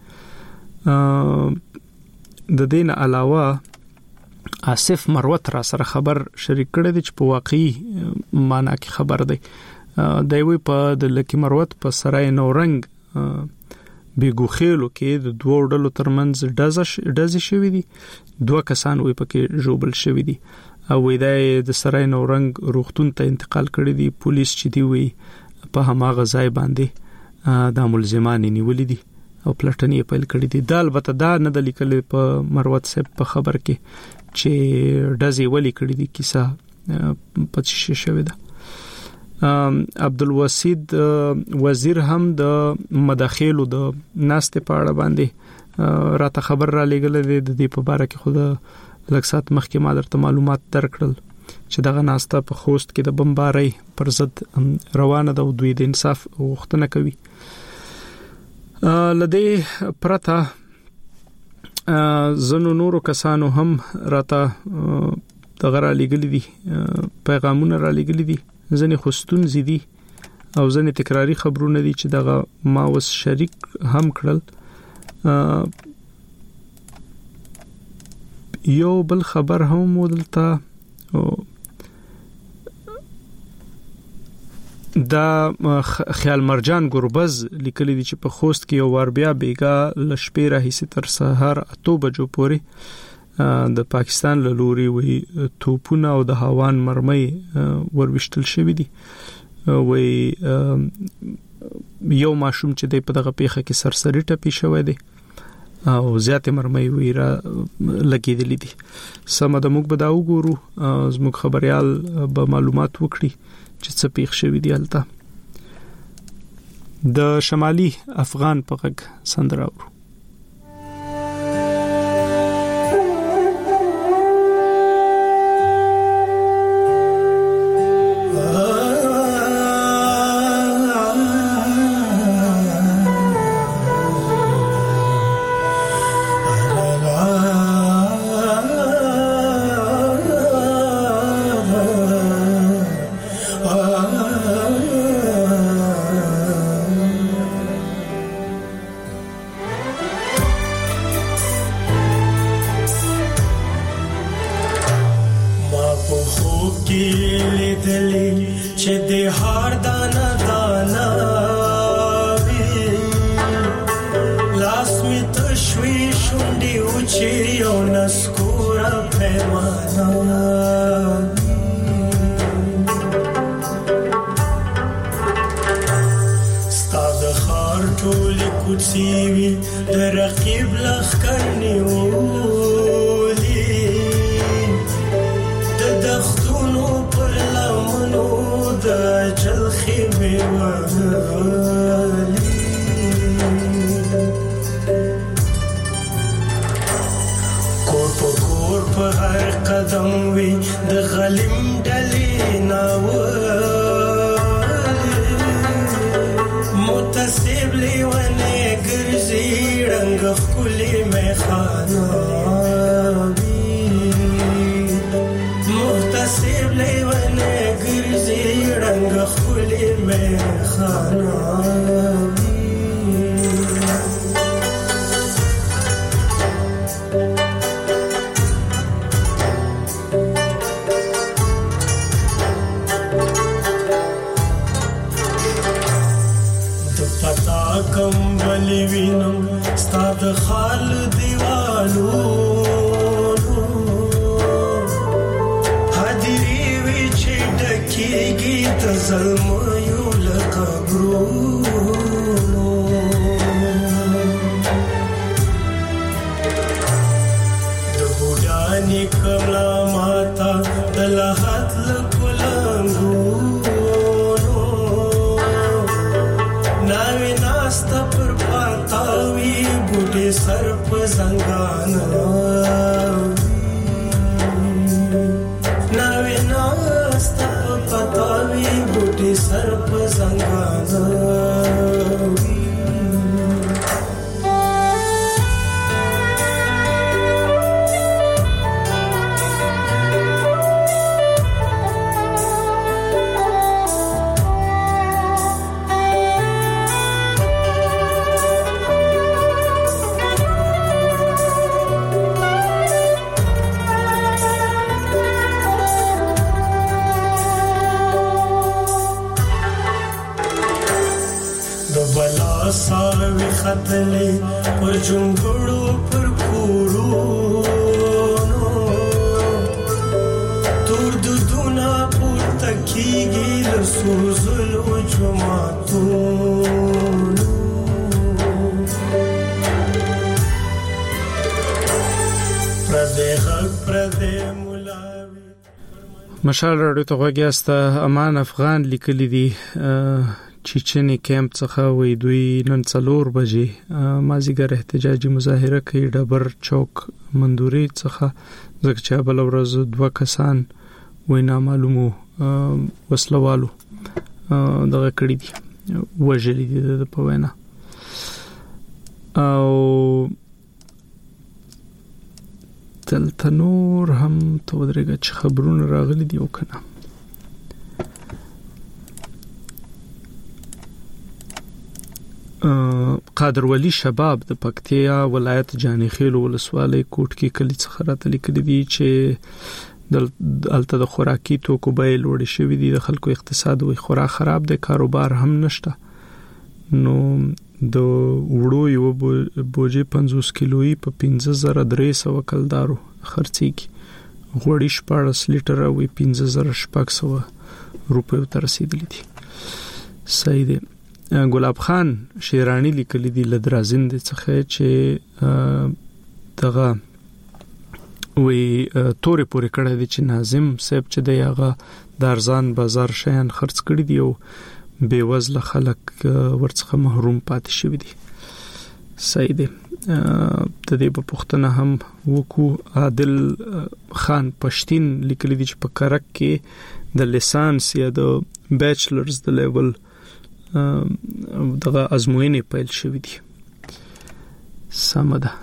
د دین علاوه آصف مروت را سره خبر شریک کړی دی چې په واقعي معنا کې خبر دی. دی وی په د لکی مروت په سرای نورنګ بیګوخیلو کې د دوه ډلو ترمنځ ډز ډز شوی دي دوه کسان وی پکې جوړبل شوی دي او وی د سرای نورنګ روغتون ته انتقال کړی دي. پولیس چې دی وی په هماغه ځای باندې د ملزمان نیولې دي او پلټنې پیل کړې دي. دا البته دا نه د لیکل په مروت صاحب په خبر کې چې ډزې ولې کړې دي کیسه پاتې شوې ده. عبدالوسید وزیر هم د مداخلو د ناست په اړه باندې راته خبر را لګل دي د دې په اړه کې خود لکسات مخکې ما درته معلومات درکړل چې دغه ناسته په خوست کې د بمبارۍ پر ضد روانه ده او دوی د انصاف غوښتنه کوي. لدې پرته زنو نورو کسانو هم راته دغه را لګل دي پیغامونه را لګل دي ځنې خوستون زیدي او ځنې تکراری خبرونه دي چې دغه ما وس شریک هم کړل. یو بل خبر هم ودلته دا خیال مرجان ګوربز لیکلي دي چې په خوست کې یو وار بیا بیګا لشپې راهیسي تر سهار اته بجو پورې د پاکستان له لوري وی توپونه او د هاوان مرمۍ وروشتل شوې دي. وی یو ماشوم چې د په دغه پیخه کې سرسری ټپي شوی دی او زیات مرمۍ ویرا لګیدلې دي. سم د موږ به دا وګورو زموږ خبريال به معلومات وکړي چې څه پیښ شوی دی هلته. د شمالي افغان په غږ سندره ورو Oh چې د هار دانا دانا وی لاس می تشوي شونډي اوچي او نسکورا پیمانا ستاد خار ټولي کوڅي وی د رقیب لخر نیولي د دختونو پر لمنو د جلخي میوالي کور په کور په هر قدم وی د غلیم ډلې ناولي متصب لیونه ګرځي رنگ خولي میخانه متصب لیونه ګرځي رنگ خولي میخانه کمبلی وینم ستاد خال دیوالو حدیری وی چې ډکیږي د ظلمو لقبرونو د بوډانی کملا ماتا د لحد لکلنګو ناوی ناستا پر پاتاوی بوٹی سر پا زنگانا ناوی ناستا پر پاتاوی بوٹی سر پا زنگانا ساوی خطلی پر جنگڑو پر کورونو تور دودونا پر تکیگی لسوزلو جماعتونو پردے غق پردے ملاوی مشال راډیو ته غوږی است. امان افغان لیکلی دی چیچنی کیمپ څخه وی دوی نن څلور بجې مازیګر احتجاجي مظاهره کوي ډبر چوک مندوري څخه ځکه چې بل ورځ دوه کسان وی نامعلومو وسلوالو دغه کړی دي وژلي دي د په وینا او دلته نور هم تو درګه چې خبرونه راغلي دي او کنه. قادر ولی شباب د پکتیا ولایت جانیخیل ولسوالۍ کوټکی کلی څخه راته لیکلي دي چې دلته د خوراکي توکو بیې لوړې شوې دي، د خلکو اقتصاد وي خورا خراب دی، کاروبار هم نشته. نو د وړو یو بوجي پنځوس کیلویي په پنځه زره درې سوه کلدارو خرڅېږي، غوړي شپاړس لیټره وي پنځه زره شپږ سوه روپیو ته رسېدلي دي. صحیح دی. ګلاب خان شیرانی لیکلی دی لدرازند څخه چې دغه وی تورې پورې کړه دي چې ناظم صاحب چې د هغه دارزان بازار شیان خرڅ کړي دي او بے وزله خلک ورڅخه محروم پاتې شوی دي. صحیح دی. د دې په پښتنه هم وکو عادل خان پښتين لیکلی دی چې په کرک کې د لیسانس یا د بیچلرز د لیول دغه ازموینې پیل شوې دي. سمده.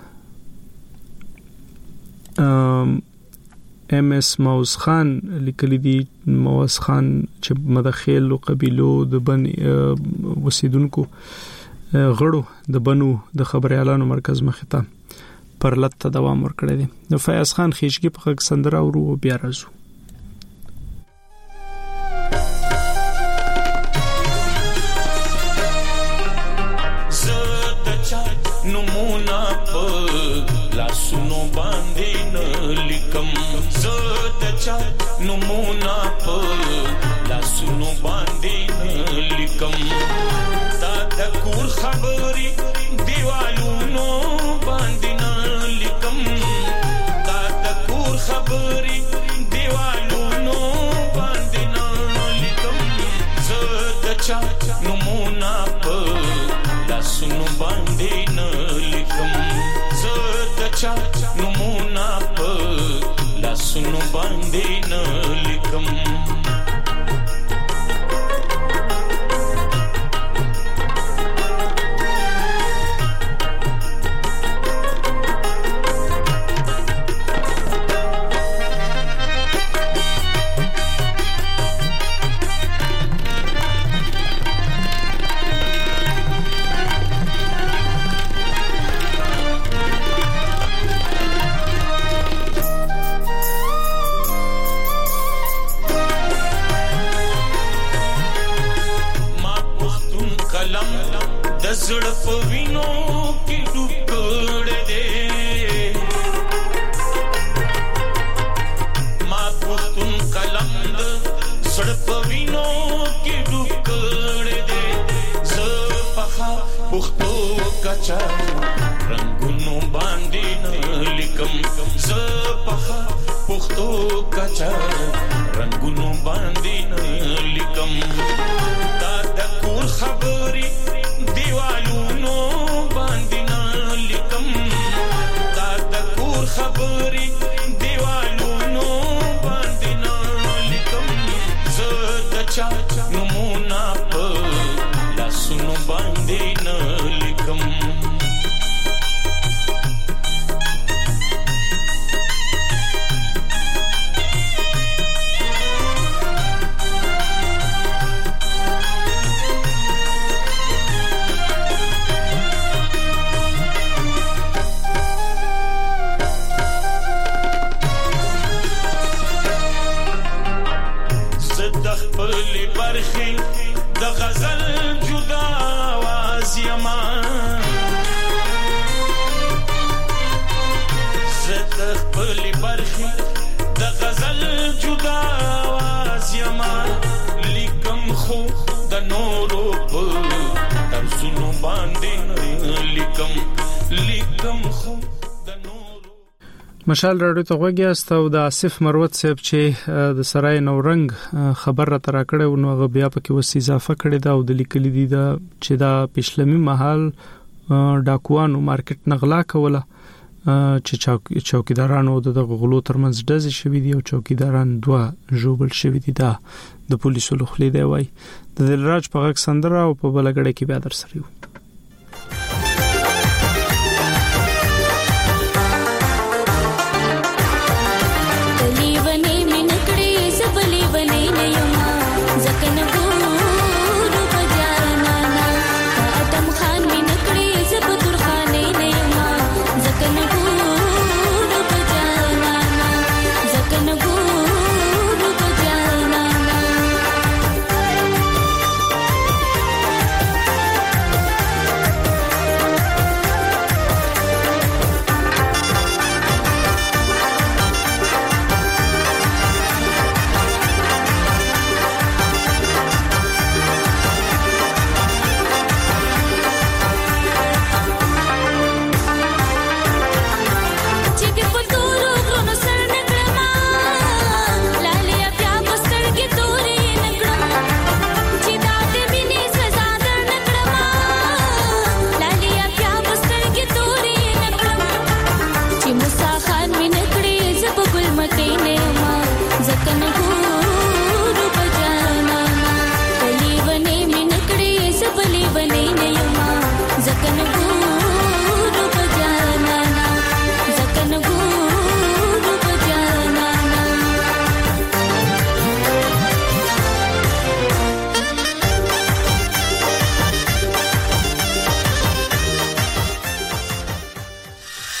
ام اس موز خان لیکلی دی موز خان چې مدخیل او قبیلو د بن وسیدونکو غړو د بنو د خبري اعلان مرکز مخته پر لته دوام ورکړی دی. د فیاض خان خیشګي په خک سندره ورو بیا راځو. نمونه په لاسونو باندې نه لیکم زه د چا نمونه په لاسونو باندې نه لیکم دا د کور خبري دیوالونو باندې نه لیکم دا د کور خبري دیوالونو باندې نه لیکم زه د چا نمونه په لاسونو باندې نه لیکم زه د چا نمونه په لاسونو باندې نه لیکم زړه په وینو کې ډوب کړې دې ما پښتون قلم د زړه په وینو کې ډوب کړې دې زه په پښتو کچا رنگونو باندې نه لیکم زه په پښتو کچا رنگونو باندې نه لیکم دا د کور خبري دیوالونو باندې نه لیکم دا د کور خبري دیوالونو باندې نه لیکم زه د چا نمونه په لاسونو باندې نه لیکم د غزل جدا आवाज یما زد خپل برخي د غزل جدا आवाज یما لیکم خو د نورو په ترسونو باندې لیکم لیکم خو مشال راډیو ته غوږی استاو د آصف مروت صاحب چې د سرای نورنګ خبر را ترا کړو نو غو بیا پکې وس اضافه کړی دا او د لیکلي دي دا چې دا پښلمي محل ډاکوانو مارکیټ نغلا کوله چې چوکیدارانو د غلو ترمنځ ډزې شوې دي او چوکیداران دوه جوړل شوې دي دا د پولیسو لخوا دی وای د دلراج په غږ سندره او په بلګړې کې بیا در سره یو